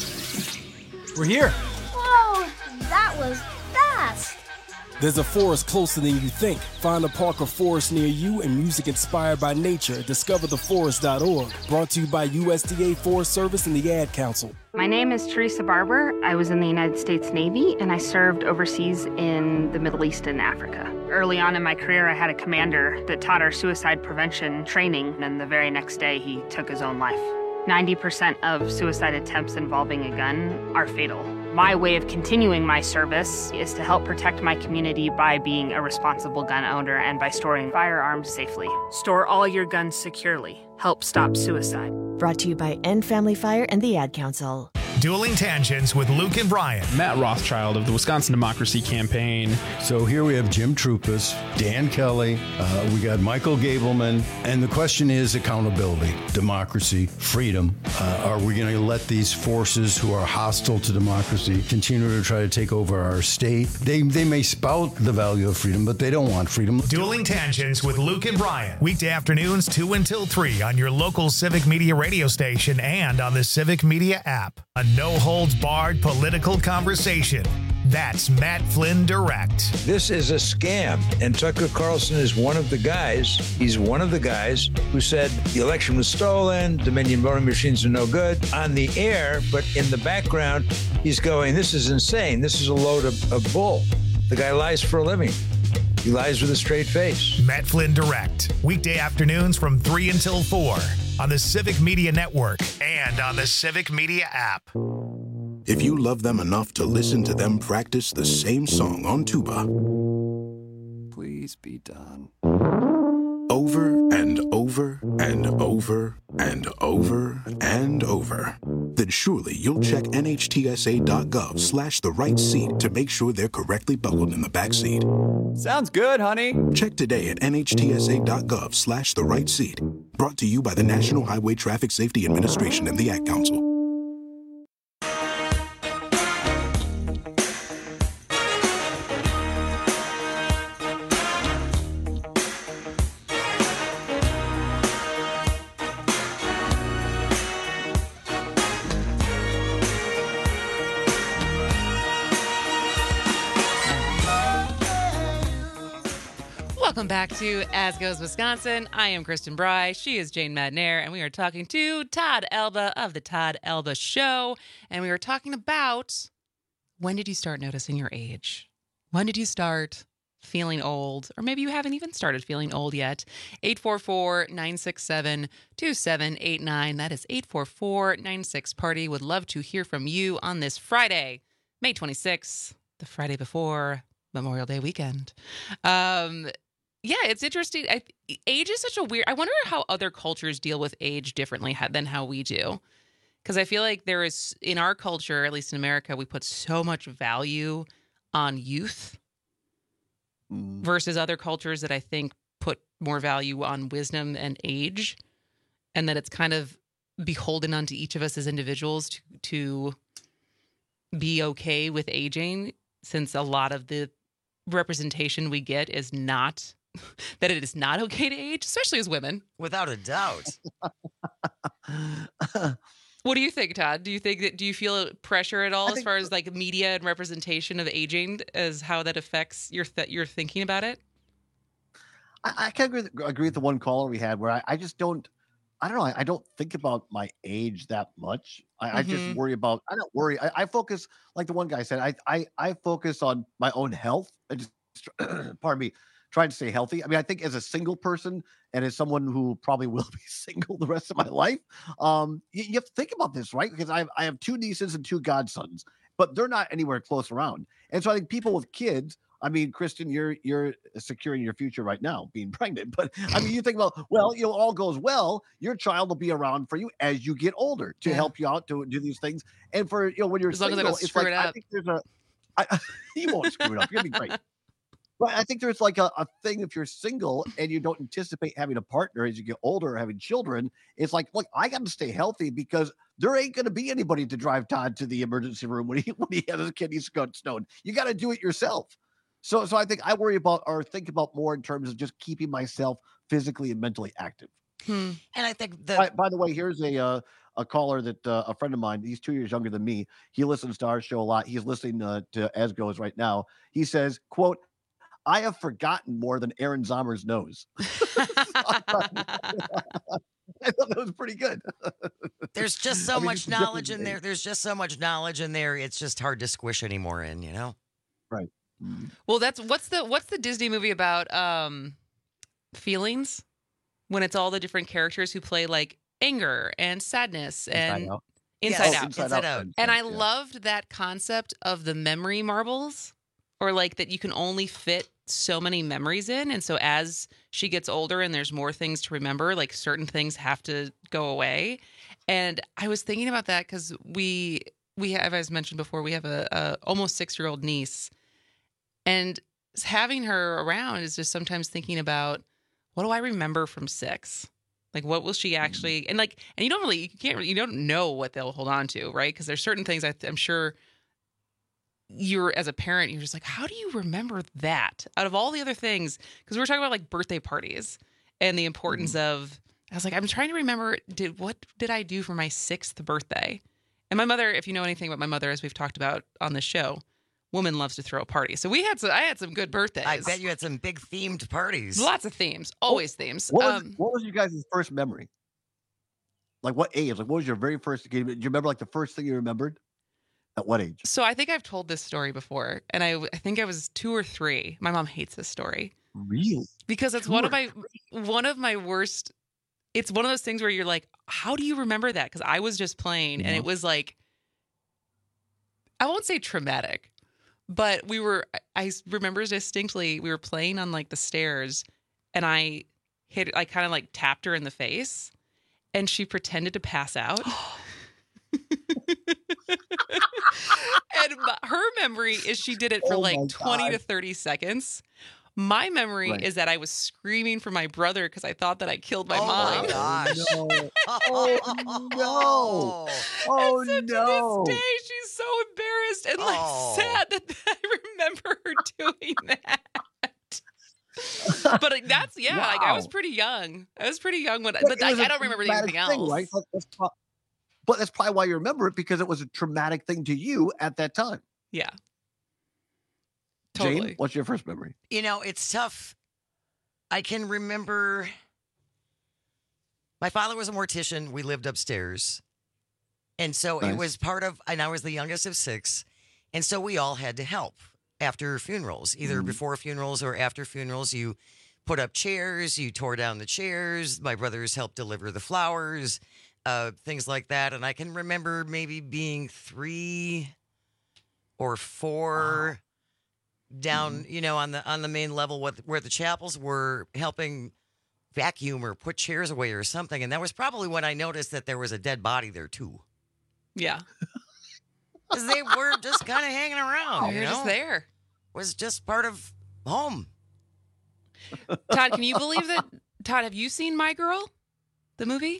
We're here. Whoa, that was fast. There's a forest closer than you think. Find a park or forest near you and music inspired by nature. discover the forest dot org. Brought to you by U S D A Forest Service and the Ad Council. My name is Teresa Barber. I was in the United States Navy and I served overseas in the Middle East and Africa. Early on in my career, I had a commander that taught our suicide prevention training, and the very next day he took his own life. ninety percent of suicide attempts involving a gun are fatal. My way of continuing my service is to help protect my community by being a responsible gun owner and by storing firearms safely. Store all your guns securely. Help stop suicide. Brought to you by End Family Fire and the Ad Council. Dueling Tangents with Luke and Brian. Matt Rothschild of the Wisconsin Democracy Campaign. So here we have Jim Troupas, Dan Kelly, uh, we got Michael Gableman, and the question is accountability, democracy, freedom. Uh, are we going to let these forces who are hostile to democracy continue to try to take over our state? They, they may spout the value of freedom, but they don't want freedom. Dueling Tangents with Luke and Brian. Weekday afternoons, two until three on your local Civic Media radio station and on the Civic Media app. A no-holds-barred political conversation. That's Matt Flynn Direct. This is a scam, and Tucker Carlson is one of the guys. He's one of the guys who said the election was stolen, Dominion voting machines are no good on the air, but in the background, he's going, this is insane. This is a load of, of bull. The guy lies for a living. He lies with a straight face. Matt Flynn Direct. Weekday afternoons from three until four on the Civic Media Network and on the Civic Media app. If you love them enough to listen to them practice the same song on tuba, please be done. Over and over and over and over and over, then surely you'll check N H T S A dot gov slash the right seat to make sure they're correctly buckled in the back seat. Sounds good, honey. Check today at N H T S A dot gov slash the right seat. Brought to you by the National Highway Traffic Safety Administration and the Ad Council. Welcome back to As Goes Wisconsin. I am Kristen Bry. She is Jane Madnair, and we are talking to Todd Elba of the Todd Elba Show. And we were talking about, when did you start noticing your age? When did you start feeling old? Or maybe you haven't even started feeling old yet. eight four four, nine six seven, two seven eight nine. That is eight four four, nine six, party. Would love to hear from you on this Friday, May twenty-sixth, the Friday before Memorial Day weekend. Um, yeah, it's interesting. I, age is such a weird. I wonder how other cultures deal with age differently than how we do. Because I feel like there is, in our culture, at least in America, we put so much value on youth mm. versus other cultures that I think put more value on wisdom and age, and that it's kind of beholden onto each of us as individuals to, to be okay with aging, since a lot of the representation we get is not that it is not okay to age, especially as women. Without a doubt. What do you think, Todd? Do you think that, do you feel pressure at all I as far as like media and representation of aging, as how that affects your th- your thinking about it? I, I can agree, agree with the one caller we had where I, I just don't, I don't know. I, I don't think about my age that much. I, mm-hmm. I just worry about, I don't worry. I, I focus, like the one guy said, I, I, I focus on my own health. I just, pardon me, trying to stay healthy. I mean, I think as a single person and as someone who probably will be single the rest of my life, um, you, you have to think about this, right? Because I have, I have two nieces and two godsons, but they're not anywhere close around. And so I think people with kids, I mean, Kristen, you're you're securing your future right now, being pregnant. But I mean, you think about, well, you know, all goes well, your child will be around for you as you get older to yeah. help you out to do these things. And for, you know, when you're as single, long as I don't it's screw like, it up. I think there's a, I, you won't screw it up. You're gonna be great. But I think there's like a, a thing, if you're single and you don't anticipate having a partner as you get older or having children, it's like, look, I got to stay healthy because there ain't going to be anybody to drive Todd to the emergency room when he when he has his kidneys stone. You got to do it yourself. So, so I think I worry about or think about more in terms of just keeping myself physically and mentally active. Hmm. And I think that. By, by the way, here's a uh, a caller that uh, a friend of mine. He's two years younger than me. He listens to our show a lot. He's listening uh, to As Goes right now. He says, "quote I have forgotten more than Aaron Zomer's knows." I thought that was pretty good. There's just so I mean, much knowledge in there. There's just so much knowledge in there. It's just hard to squish any more in, you know? Right. Well, that's what's the what's the Disney movie about um, feelings, when it's all the different characters who play like anger and sadness and Inside Out. Inside Yes, Out. Inside Inside Out. Out. And I Yeah. loved that concept of the memory marbles, or like that you can only fit so many memories in. And so as she gets older and there's more things to remember, like certain things have to go away. And I was thinking about that because we, we have, as mentioned before, we have a, a almost six-year-old niece. And having her around is just sometimes thinking about, what do I remember from six? Like, what will she actually, and like, and you don't really, you can't, you don't know what they'll hold on to, right? Because there's certain things I, I'm sure you're, as a parent, you're just like, how do you remember that out of all the other things? Because we were talking about like birthday parties and the importance mm-hmm. of, I was like, I'm trying to remember, did, what did I do for my sixth birthday? And my mother, if you know anything about my mother, as we've talked about on this show, woman loves to throw a party. So we had some, I had some good birthdays. I bet you had some big themed parties. Lots of themes, always what, themes. What was, um, what was you guys' first memory? Like what age? Like what was your very first game? Do you remember like the first thing you remembered? At what age? So I think I've told this story before, and I, I think I was two or three. My mom hates this story. Really? Because it's two one of my three? one of my worst. It's one of those things where you're like, how do you remember that? Because I was just playing, yeah. and it was like, I won't say traumatic, but we were. I remember distinctly we were playing on like the stairs, and I hit. I kind of like tapped her in the face, and she pretended to pass out. And my, her memory is she did it for oh like twenty to thirty seconds. My memory right. is that I was screaming for my brother because I thought that I killed my oh mom. My gosh. No. Oh no! Oh and so no! To this day, she's so embarrassed and like oh. sad that I remember her doing that. But like, that's yeah, wow. like I was pretty young. I was pretty young when, but, but I, I don't remember anything thing, else. Right? That's, but that's probably why you remember it, because it was a traumatic thing to you at that time. Yeah. Totally. Jane, what's your first memory? You know, it's tough. I can remember my father was a mortician. We lived upstairs. And so nice. It was part of, and I was the youngest of six. And so we all had to help after funerals, either mm. before funerals or after funerals. You put up chairs, you tore down the chairs. My brothers helped deliver the flowers. Uh, things like that. And I can remember maybe being three or four. Wow. down, Mm-hmm. you know, on the on the main level with, where the chapels were helping vacuum or put chairs away or something. And that was probably when I noticed that there was a dead body there too. Yeah. Because they were just kind of hanging around. They're you know? just there. Was just part of home. Todd, can you believe that? Todd, have you seen My Girl, the movie?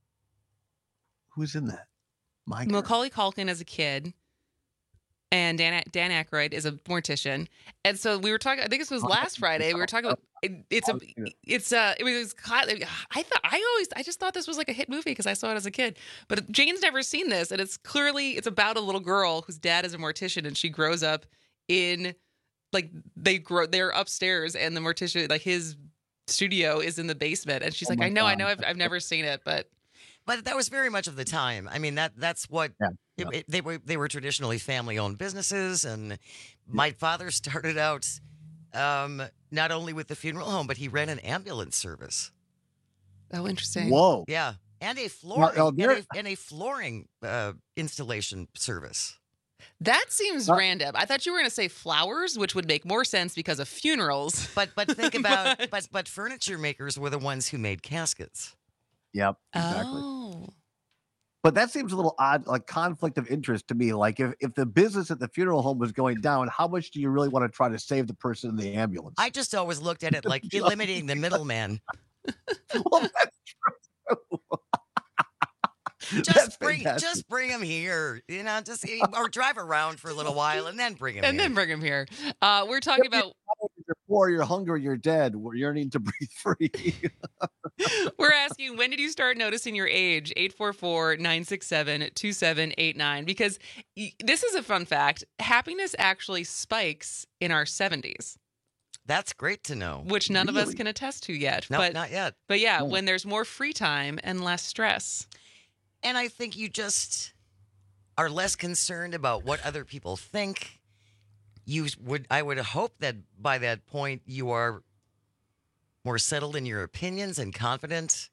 Who's in that? My Girl. Macaulay Culkin as a kid, and Dan Dan Aykroyd is a mortician. And so we were talking. I think this was last Friday. We were talking about it, it's a it's uh it was I thought I always I just thought this was like a hit movie because I saw it as a kid. But Jane's never seen this, and it's clearly it's about a little girl whose dad is a mortician, and she grows up in like they grow they're upstairs, and the mortician like his studio is in the basement, and she's Oh like, my I know, God. I know, I've I've never seen it, but. But that was very much of the time. I mean, that that's what Yeah, it- yeah. it- they were. They were traditionally family-owned businesses, and my father started out um, not only with the funeral home, but he ran an ambulance service. Oh, interesting. Whoa. Yeah, and a flooring oh, and, there- a, and a flooring uh, installation service. That seems Uh, random. I thought you were going to say flowers, which would make more sense because of funerals. But but think about but but furniture makers were the ones who made caskets. Yep, exactly. Oh. But that seems a little odd, like conflict of interest to me. Like if, if the business at the funeral home was going down, how much do you really want to try to save the person in the ambulance? I just always looked at it like eliminating the middleman. well, that's true. Just That's bring, fantastic. just bring him here. You know, just or drive around for a little while and then bring him And here. then bring him here. Uh, we're talking about You're poor, you're hungry, you're dead. We're yearning to breathe free. we're asking when did you start noticing your age? eight four four, nine six seven, two seven eight nine. Because y- this is a fun fact. Happiness actually spikes in our seventies, That's great to know. which none of us Really? can attest to yet. No, but not yet. But yeah, No. when there's more free time and less stress. And I think you just are less concerned about what other people think. You would, I would hope that by that point you are more settled in your opinions and confident,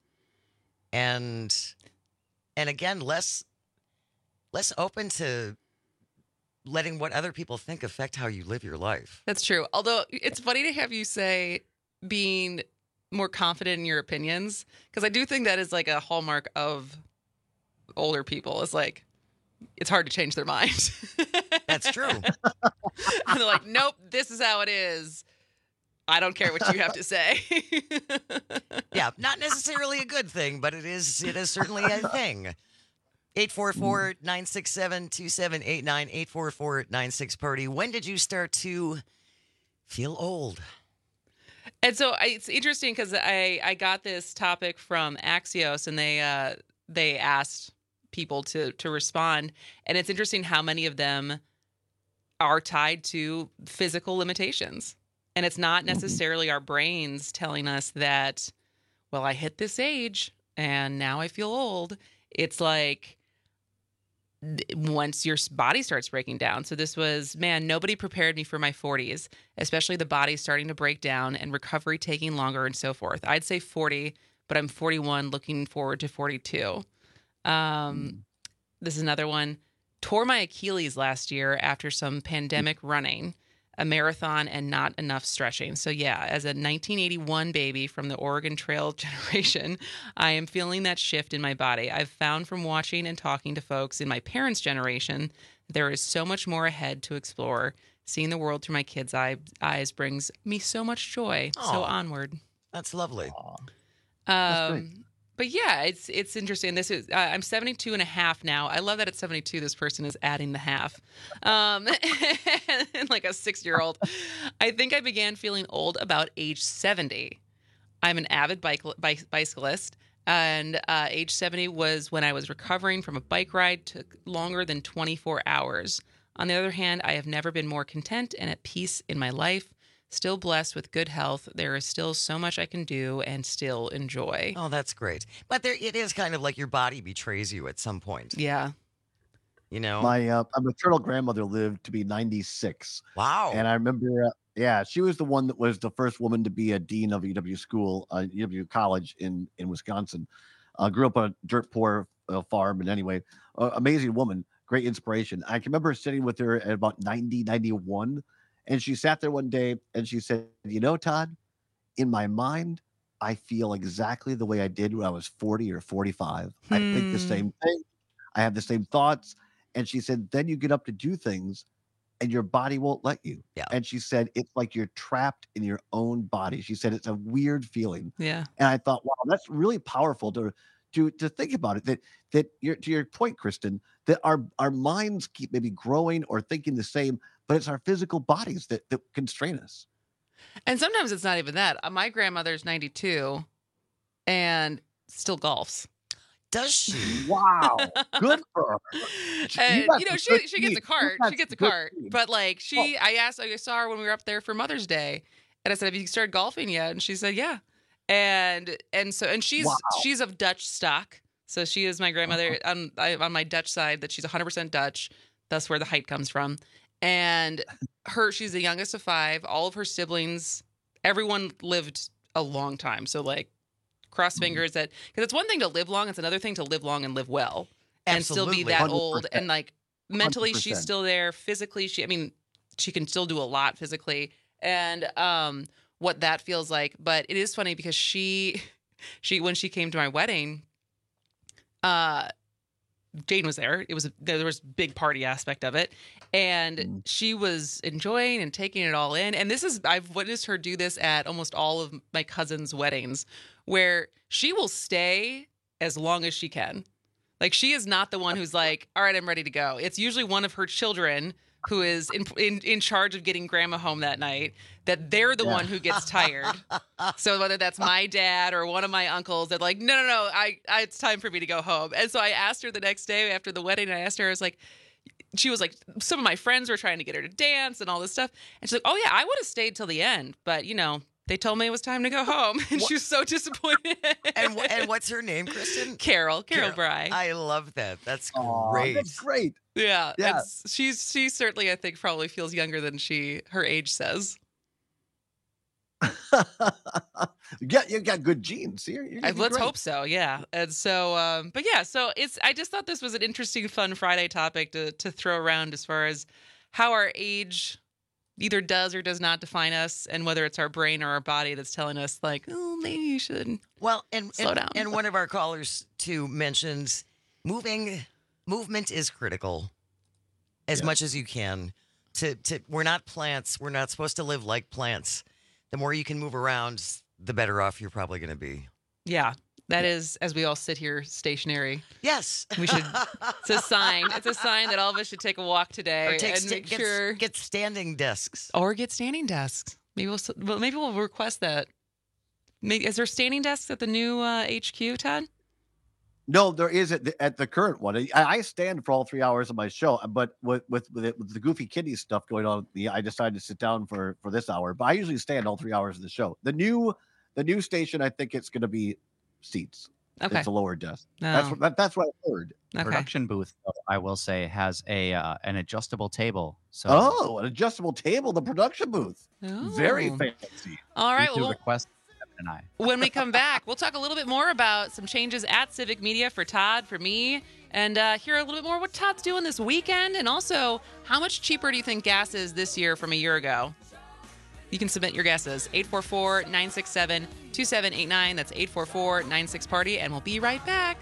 and and again less less open to letting what other people think affect how you live your life. That's true. Although it's funny to have you say being more confident in your opinions, because I do think that is like a hallmark of older people. It's like, it's hard to change their mind. That's true. And they're like, nope, this is how it is. I don't care what you have to say. Yeah, not necessarily a good thing, but it is it is certainly a thing. eight four four, nine six seven, two seven eight nine, eight four four, nine six party. When did you start to feel old? And so I, it's interesting because I, I got this topic from Axios, and they uh, they asked people to to respond, and it's interesting how many of them are tied to physical limitations, and it's not necessarily our brains telling us that, well, I hit this age and now I feel old. It's like once your body starts breaking down. So this was, man, nobody prepared me for my forties, especially the body starting to break down and recovery taking longer and so forth. I'd say forty, but I'm forty-one, looking forward to forty-two. Um, this is another one. Tore my Achilles last year after some pandemic running, a marathon, and not enough stretching. So yeah, as a nineteen eighty-one baby from the Oregon Trail generation, I am feeling that shift in my body. I've found from watching and talking to folks in my parents' generation, there is so much more ahead to explore. Seeing the world through my kids' eye, eyes brings me so much joy. So Aw. onward. That's lovely. That's great. Um, but yeah, it's it's interesting. This is uh, I'm seventy-two and a half now. I love that at seventy-two, this person is adding the half, um, and like a six-year-old. I think I began feeling old about age seventy. I'm an avid bike, bike bicyclist, and uh, age seventy was when I was recovering from a bike ride. Took longer than twenty-four hours. On the other hand, I have never been more content and at peace in my life. Still blessed with good health. There is still so much I can do and still enjoy. Oh, that's great. But there, it is kind of like your body betrays you at some point. Yeah. You know? My uh, my maternal grandmother lived to be ninety-six. Wow. And I remember, uh, yeah, she was the one that was the first woman to be a dean of U W school, uh, U W College in, in Wisconsin. Uh, grew up on a dirt poor uh, farm. And anyway, uh, amazing woman, great inspiration. I can remember sitting with her at about ninety, ninety-one. And she sat there one day and she said, you know, Todd, in my mind, I feel exactly the way I did when I was forty or forty-five. Hmm. I think the same thing. I have the same thoughts. And she said, then you get up to do things and your body won't let you. Yeah. And she said, it's like you're trapped in your own body. She said, it's a weird feeling. Yeah. And I thought, wow, that's really powerful to to to think about it. That that you're, to your point, Kristen, that our our minds keep maybe growing or thinking the same, but it's our physical bodies that, that constrain us. And sometimes it's not even that. My grandmother's ninety-two and still golfs. Does she? Wow. Good for her. And, You got you know, some she good she gets a genes. cart. You got She gets a some good cart. genes. But like she, I asked, I saw her when we were up there for Mother's Day, and I said, "Have you started golfing yet?" And she said, "Yeah." And and so and she's Wow. she's of Dutch stock, so she is my grandmother on I, on my Dutch side. That she's one hundred percent Dutch. That's where the height comes from. And her, she's the youngest of five. All of her siblings, everyone lived a long time. So like. Cross fingers that because it's one thing to live long, it's another thing to live long and live well and Absolutely. still be that one hundred percent. old and like mentally one hundred she's percent. still there. Physically, she I mean she can still do a lot physically and um what that feels like. But it is funny because she she when she came to my wedding, uh Jane was there. It was a, there was a big party aspect of it, and Mm. she was enjoying and taking it all in. And this is I've witnessed her do this at almost all of my cousins' weddings, where she will stay as long as she can. Like she is not the one who's like, "All right, I'm ready to go." It's usually one of her children who is in in, in charge of getting grandma home that night. That they're the Yeah. one who gets tired. So whether that's my dad or one of my uncles, they're like, no, no, no, I, I, it's time for me to go home. And so I asked her the next day after the wedding, I asked her, I was like, she was like, some of my friends were trying to get her to dance and all this stuff. And she's like, oh yeah, I would have stayed till the end. But you know, they told me it was time to go home. And she was so disappointed. And wh- and what's her name, Kristen? Carol, Carol, Carol. Bry. I love that. That's Aw, great. that's great. Yeah. Yeah. And s- she's, she certainly, I think, probably feels younger than she, her age says. you got you got good genes. You're, you're I, gonna be let's great. hope so, yeah. And so, um, but yeah, so it's. I just thought this was an interesting, fun Friday topic to to throw around as far as how our age either does or does not define us, and whether it's our brain or our body that's telling us, like, oh, maybe you should. Well, and Slow and, down. and one of our callers too mentions moving. Movement is critical, as Yeah. much as you can. To to we're not plants. We're not supposed to live like plants. The more you can move around, the better off you're probably going to be. Yeah, that is as we all sit here stationary. Yes, We should. It's a sign. It's a sign that all of us should take a walk today or take and sta- make get, sure, get standing desks. or get standing desks. Maybe we'll. s- Well, maybe we'll request that. Maybe, is there standing desks at the new uh, H Q, Todd? No, there is at the, at the current one. I, I stand for all three hours of my show, but with with with, it, with the goofy kidney stuff going on, yeah, I decided to sit down for for this hour. But I usually stand all three hours of the show. The new the new station, I think it's going to be seats. Okay. It's a lower desk. No. That's what that, that's what I heard. Okay. Production booth, though, I will say, has a uh, an adjustable table. So Oh, an adjustable table, the production booth. Very Oh. fancy. All right. due to Well, request Kevin and I. when we come back, we'll talk a little bit more about some changes at Civic Media for Todd, for me, and uh, hear a little bit more what Todd's doing this weekend, and also how much cheaper do you think gas is this year from a year ago? You can submit your guesses. eight four four, nine six seven, two seven eight nine. That's eight four four, nine six, party, and we'll be right back.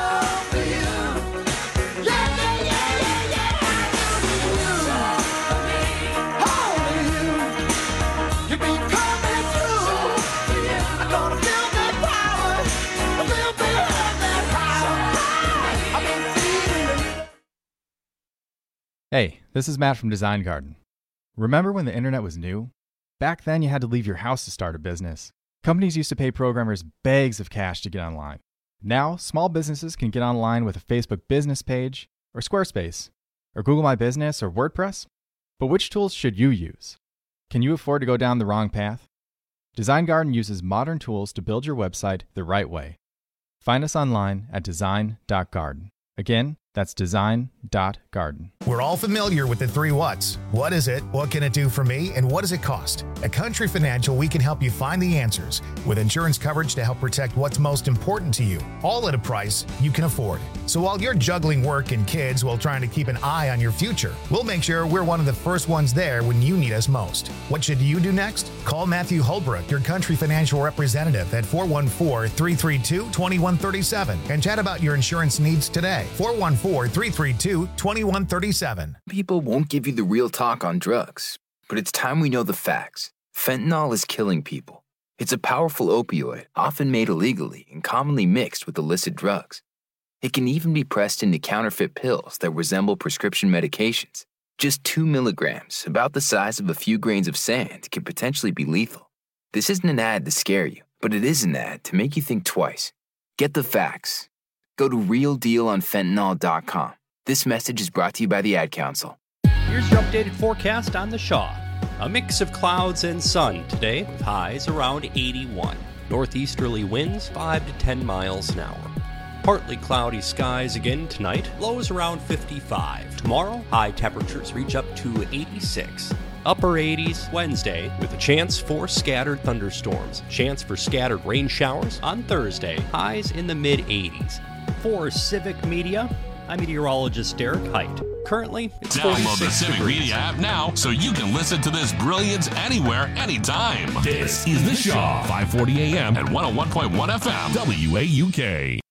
Hey, this is Matt from Design Garden. Remember when the internet was new? Back then, you had to leave your house to start a business. Companies used to pay programmers bags of cash to get online. Now, small businesses can get online with a Facebook business page, or Squarespace, or Google My Business, or WordPress. But which tools should you use? Can you afford to go down the wrong path? Design Garden uses modern tools to build your website the right way. Find us online at design dot garden. Again, That's design dot garden. We're all familiar with the three whats. What is it? What can it do for me? And what does it cost? At Country Financial, we can help you find the answers with insurance coverage to help protect what's most important to you, all at a price you can afford. So while you're juggling work and kids while trying to keep an eye on your future, we'll make sure we're one of the first ones there when you need us most. What should you do next? Call Matthew Holbrook, your Country Financial representative, at four one four, three three two, two one three seven and chat about your insurance needs today. four one four, three three two, two one three seven. People won't give you the real talk on drugs, but it's time we know the facts. Fentanyl is killing people. It's a powerful opioid, often made illegally and commonly mixed with illicit drugs. It can even be pressed into counterfeit pills that resemble prescription medications. Just two milligrams, about the size of a few grains of sand, can potentially be lethal. This isn't an ad to scare you, but it is an ad to make you think twice. Get the facts. Go to real deal on fentanyl dot com. This message is brought to you by the Ad Council. Here's your updated forecast on the Shaw. A mix of clouds and sun today, with highs around eighty-one. Northeasterly winds five to ten miles an hour. Partly cloudy skies again tonight, lows around fifty-five. Tomorrow, high temperatures reach up to eighty-six. Upper eighties Wednesday, with a chance for scattered thunderstorms. Chance for scattered rain showers on Thursday, highs in the mid-eighties. For Civic Media, I'm meteorologist Derek Height. Currently, it's Download the Civic degrees. Media app now so you can listen to this brilliance anywhere, anytime. This is The Shaw, five forty A M and one oh one point one F M, W A U K.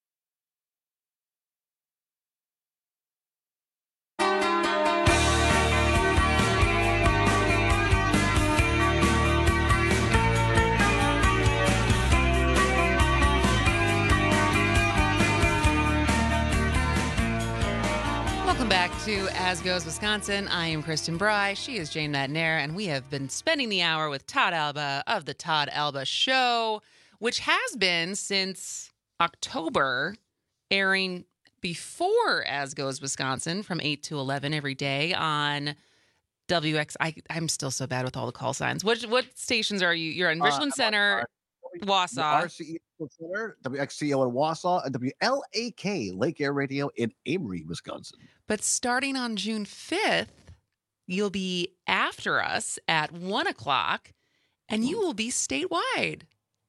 Back to As Goes Wisconsin. I am Kristen Bry. She is Jane Matnair, and we have been spending the hour with Todd Alba of the Todd Alba Show, which has been since October, airing before As Goes Wisconsin from eight to eleven every day on W X. I, I'm still so bad with all the call signs. What what stations are you? You're in Richland uh, Center, Wausau. R C E Center, W X C O in Wausau, and W L A K, Lake Air Radio in Amory, Wisconsin. But starting on June fifth, you'll be after us at one o'clock, and you will be statewide.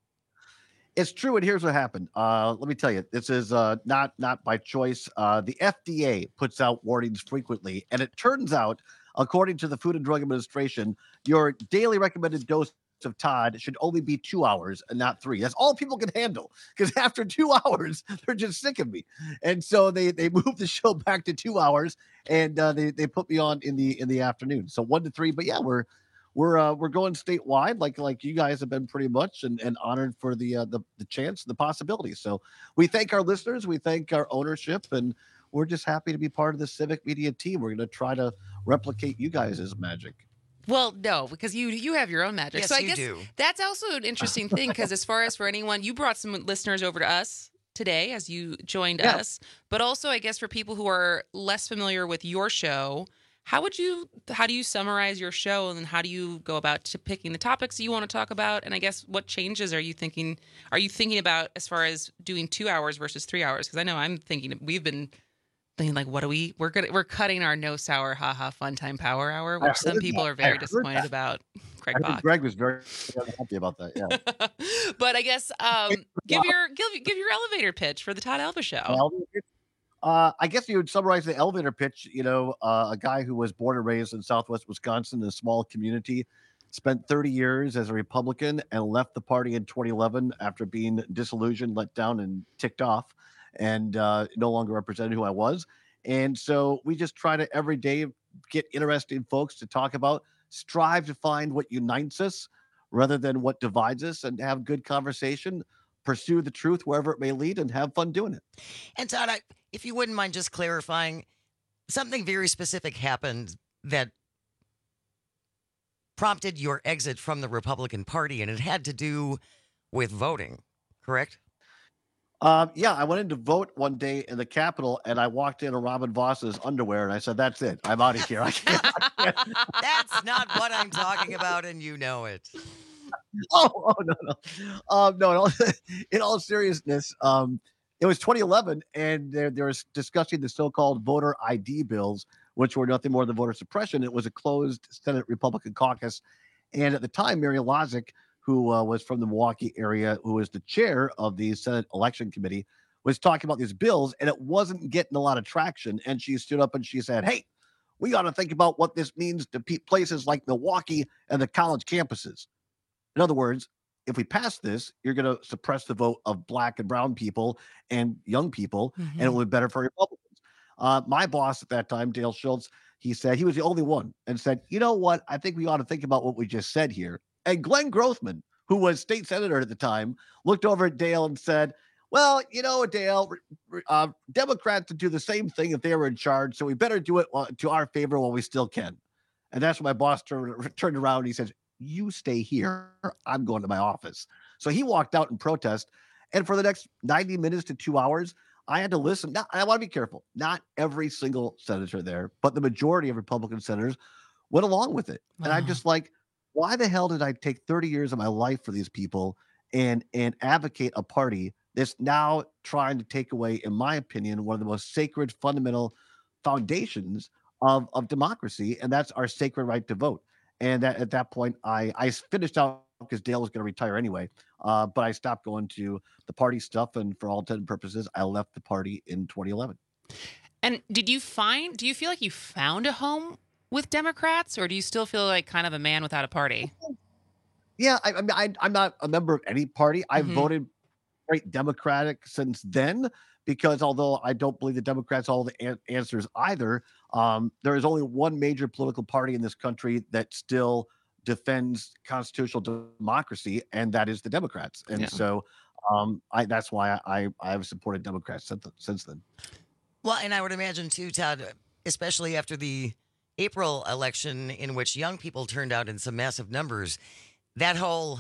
It's true, and here's what happened. Uh, let me tell you, this is uh, not not by choice. Uh, the F D A puts out warnings frequently, and it turns out, according to the Food and Drug Administration, your daily recommended dose of Todd should only be two hours and not three. That's all people can handle, because after two hours, they're just sick of me. And so they they moved the show back to two hours, and uh, they they put me on in the in the afternoon. So one to three. But yeah, we're we're uh, we're going statewide, like like you guys have been pretty much, and, and honored for the uh, the the chance, the possibility. So we thank our listeners, we thank our ownership, and we're just happy to be part of the Civic Media team. We're going to try to replicate you guys' magic. Well, no, because you you have your own magic. Yes, so I you guess do. That's also an interesting thing, because as far as for anyone, you brought some listeners over to us today as you joined Yeah. us. But also, I guess for people who are less familiar with your show, how would you how do you summarize your show, and how do you go about to picking the topics you want to talk about? And I guess what changes are you thinking are you thinking about as far as doing two hours versus three hours? Because I know I'm thinking we've been thinking like, what do we we're gonna we're cutting our no sour haha fun time power hour, I which some heard people that. are I very heard disappointed that. about. Craig I think Bach. Greg was very happy about that. Yeah. But I guess um, give your give give your elevator pitch for the Todd Alba Show. Elevator pitch? Uh, I guess you would summarize the elevator pitch. You know, uh, a guy who was born and raised in Southwest Wisconsin in a small community, spent thirty years as a Republican, and left the party in twenty eleven after being disillusioned, let down, and ticked off, and uh, no longer represented who I was. And so we just try to every day get interesting folks to talk about, strive to find what unites us rather than what divides us, and have good conversation, pursue the truth wherever it may lead, and have fun doing it. And Todd, I, if you wouldn't mind just clarifying, something very specific happened that prompted your exit from the Republican Party, and it had to do with voting, correct? Um, yeah, I went in to vote one day in the Capitol, and I walked in a Robin Voss's underwear, and I said, "That's it. I'm out of here. I can't." I can't. That's not what I'm talking about, and you know it. Oh, oh no, no, um, no. In all, in all seriousness, um, It was twenty eleven, and they they were discussing the so-called voter I D bills, which were nothing more than voter suppression. It was a closed Senate Republican caucus. And at the time, Mary Lozic, who uh, was from the Milwaukee area, who was the chair of the Senate Election Committee, was talking about these bills, and it wasn't getting a lot of traction. And she stood up and she said, hey, we got to think about what this means to pe- places like Milwaukee and the college campuses. In other words, if we pass this, you're going to suppress the vote of black and brown people and young people, mm-hmm. and it will be better for Republicans. Uh, my boss at that time, Dale Schultz, he said he was the only one and said, you know what? I think we ought to think about what we just said here. And Glenn Grothman, who was state senator at the time, looked over at Dale and said, well, you know, Dale, uh, Democrats would do the same thing if they were in charge, so we better do it to our favor while we still can. And that's when my boss turned, turned around and he says, you stay here. I'm going to my office. So he walked out in protest. And for the next ninety minutes to two hours, I had to listen. Now, I want to be careful. Not every single senator there, but the majority of Republican senators went along with it. Wow. And I'm just like, why the hell did I take thirty years of my life for these people and, and advocate a party that's now trying to take away, in my opinion, one of the most sacred, fundamental foundations of, of democracy, and that's our sacred right to vote. And that, at that point, I, I finished out because Dale was going to retire anyway, uh, but I stopped going to the party stuff, and for all intents and purposes, I left the party in twenty eleven. And did you find, do you feel like you found a home with Democrats, or do you still feel like kind of a man without a party? Yeah, I, I mean, I, I'm not a member of any party. I've mm-hmm. voted great Democratic since then, because although I don't believe the Democrats all the an- answers either, um, there is only one major political party in this country that still defends constitutional democracy, and that is the Democrats. And yeah. so um, I, that's why I, I have supported Democrats since, since then. Well, and I would imagine too, Todd, especially after the April election in which young people turned out in some massive numbers, that whole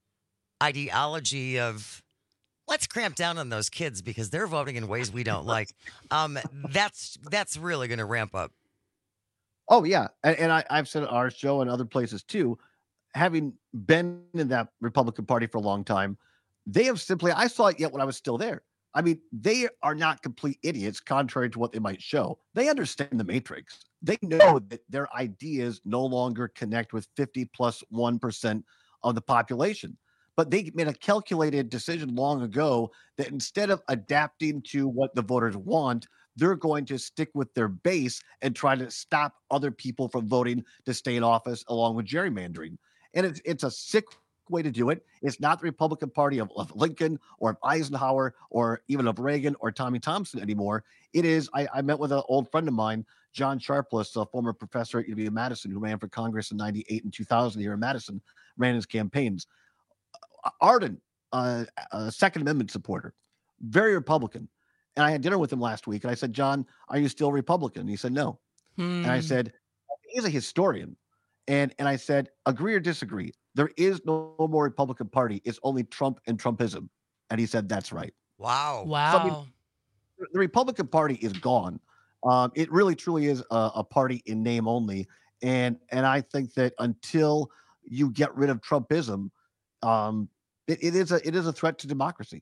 ideology of let's cramp down on those kids because they're voting in ways we don't like. Um, that's that's really going to ramp up. Oh, yeah. And, and I, I've said at our show and other places too, having been in that Republican Party for a long time, they have simply, I saw it yet when I was still there. I mean, they are not complete idiots, contrary to what they might show. They understand the matrix. They know that their ideas no longer connect with fifty plus one percent of the population. But they made a calculated decision long ago that instead of adapting to what the voters want, they're going to stick with their base and try to stop other people from voting to stay in office along with gerrymandering. And it's, it's a sick way to do it. It's not the Republican Party of, of Lincoln or of Eisenhower or even of Reagan or Tommy Thompson anymore. It is, I, I met with an old friend of mine, John Sharpless, a former professor at U of Madison who ran for Congress in ninety-eight and two thousand here in Madison, ran his campaigns. Ardent, uh, a Second Amendment supporter, very Republican. And I had dinner with him last week, and I said, John, are you still Republican? And he said, no. Hmm. And I said, he's a historian. And, and I said, agree or disagree? There is no more Republican Party. It's only Trump and Trumpism. And he said, that's right. Wow. Wow. So, I mean, the Republican Party is gone. Um, it really, truly is a, a party in name only. And, and I think that until you get rid of Trumpism, um, it, it is a it is a threat to democracy.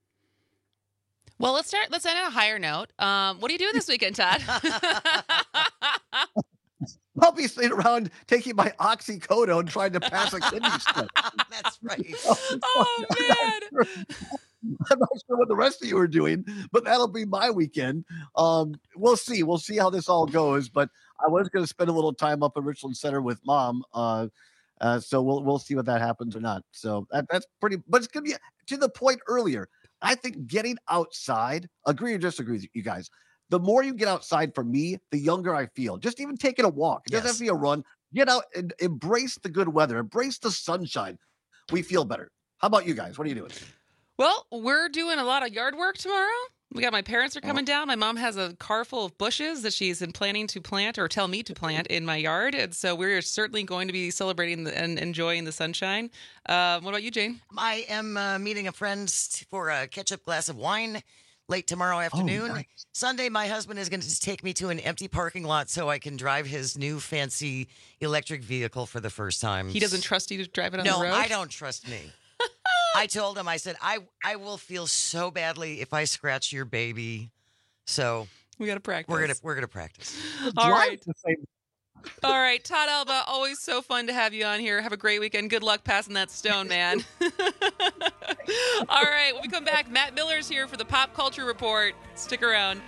Well, let's start. Let's end on a higher note. Um, what are you doing this weekend, Todd? I'll be sitting around taking my oxycodone trying to pass a kidney stone. That's right. Oh, man. I'm not sure what the rest of you are doing, but that'll be my weekend. Um, we'll see. We'll see how this all goes. But I was going to spend a little time up at Richland Center with Mom. Uh, uh, so we'll we'll see what that happens or not. So that, that's pretty. But it's going to be to the point earlier. I think getting outside, agree or disagree with you guys, the more you get outside for me, the younger I feel. Just even taking a walk. It doesn't yes. have to be a run. Get out and embrace the good weather. Embrace the sunshine. We feel better. How about you guys? What are you doing? Well, we're doing a lot of yard work tomorrow. We got my parents are coming oh. down. My mom has a car full of bushes that she's been planning to plant or tell me to plant in my yard. And so we're certainly going to be celebrating the, and enjoying the sunshine. Uh, what about you, Jane? I am uh, meeting a friend for a catch-up glass of wine late tomorrow afternoon. Oh, nice. Sunday, my husband is going to take me to an empty parking lot so I can drive his new fancy electric vehicle for the first time. He doesn't trust you to drive it on no, the road? No, I don't trust me. I told him, I said, I, I will feel so badly if I scratch your baby. So we got to practice. We're gonna we're gonna practice. All right. All right, Todd Alba, always so fun to have you on here. Have a great weekend. Good luck passing that stone, man. All right, when we come back, Matt Miller's here for the Pop Culture Report. Stick around.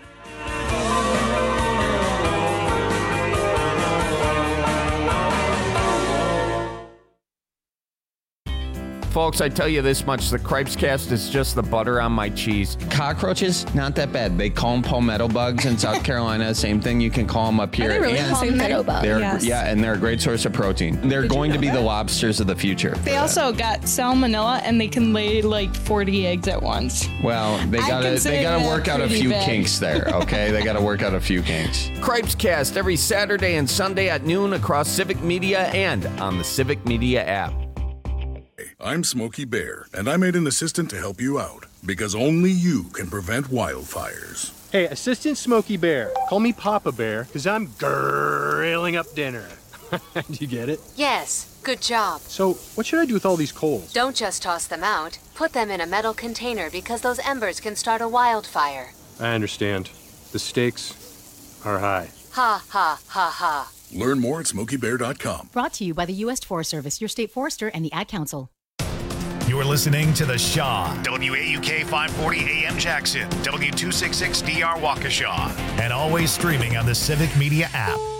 Folks, I tell you this much, the Cripescast is just the butter on my cheese. Cockroaches, not that bad. They call them palmetto bugs in South Carolina. Same thing you can call them up here. Are they really and palmetto bugs? they're, Yes. Yeah, and they're a great source of protein. They're Did going you to know be that? the lobsters of the future. They also got salmonella, and they can lay like forty eggs at once. Well, they I gotta consider they gotta that work out a pretty few bad. kinks there, okay? They gotta work out a few kinks. Cripescast every Saturday and Sunday at noon across Civic Media and on the Civic Media app. I'm Smokey Bear, and I made an assistant to help you out, because only you can prevent wildfires. Hey, Assistant Smokey Bear. Call me Papa Bear, because I'm grilling up dinner. Do you get it? Yes, good job. So, what should I do with all these coals? Don't just toss them out. Put them in a metal container because those embers can start a wildfire. I understand. The stakes are high. Ha ha ha ha. Learn more at smokey bear dot com. Brought to you by the U S Forest Service, your state forester, and the Ad Council. You're listening to The Shaw, W A U K five forty A M Jackson, W two sixty-six D R Waukesha, and always streaming on the Civic Media app.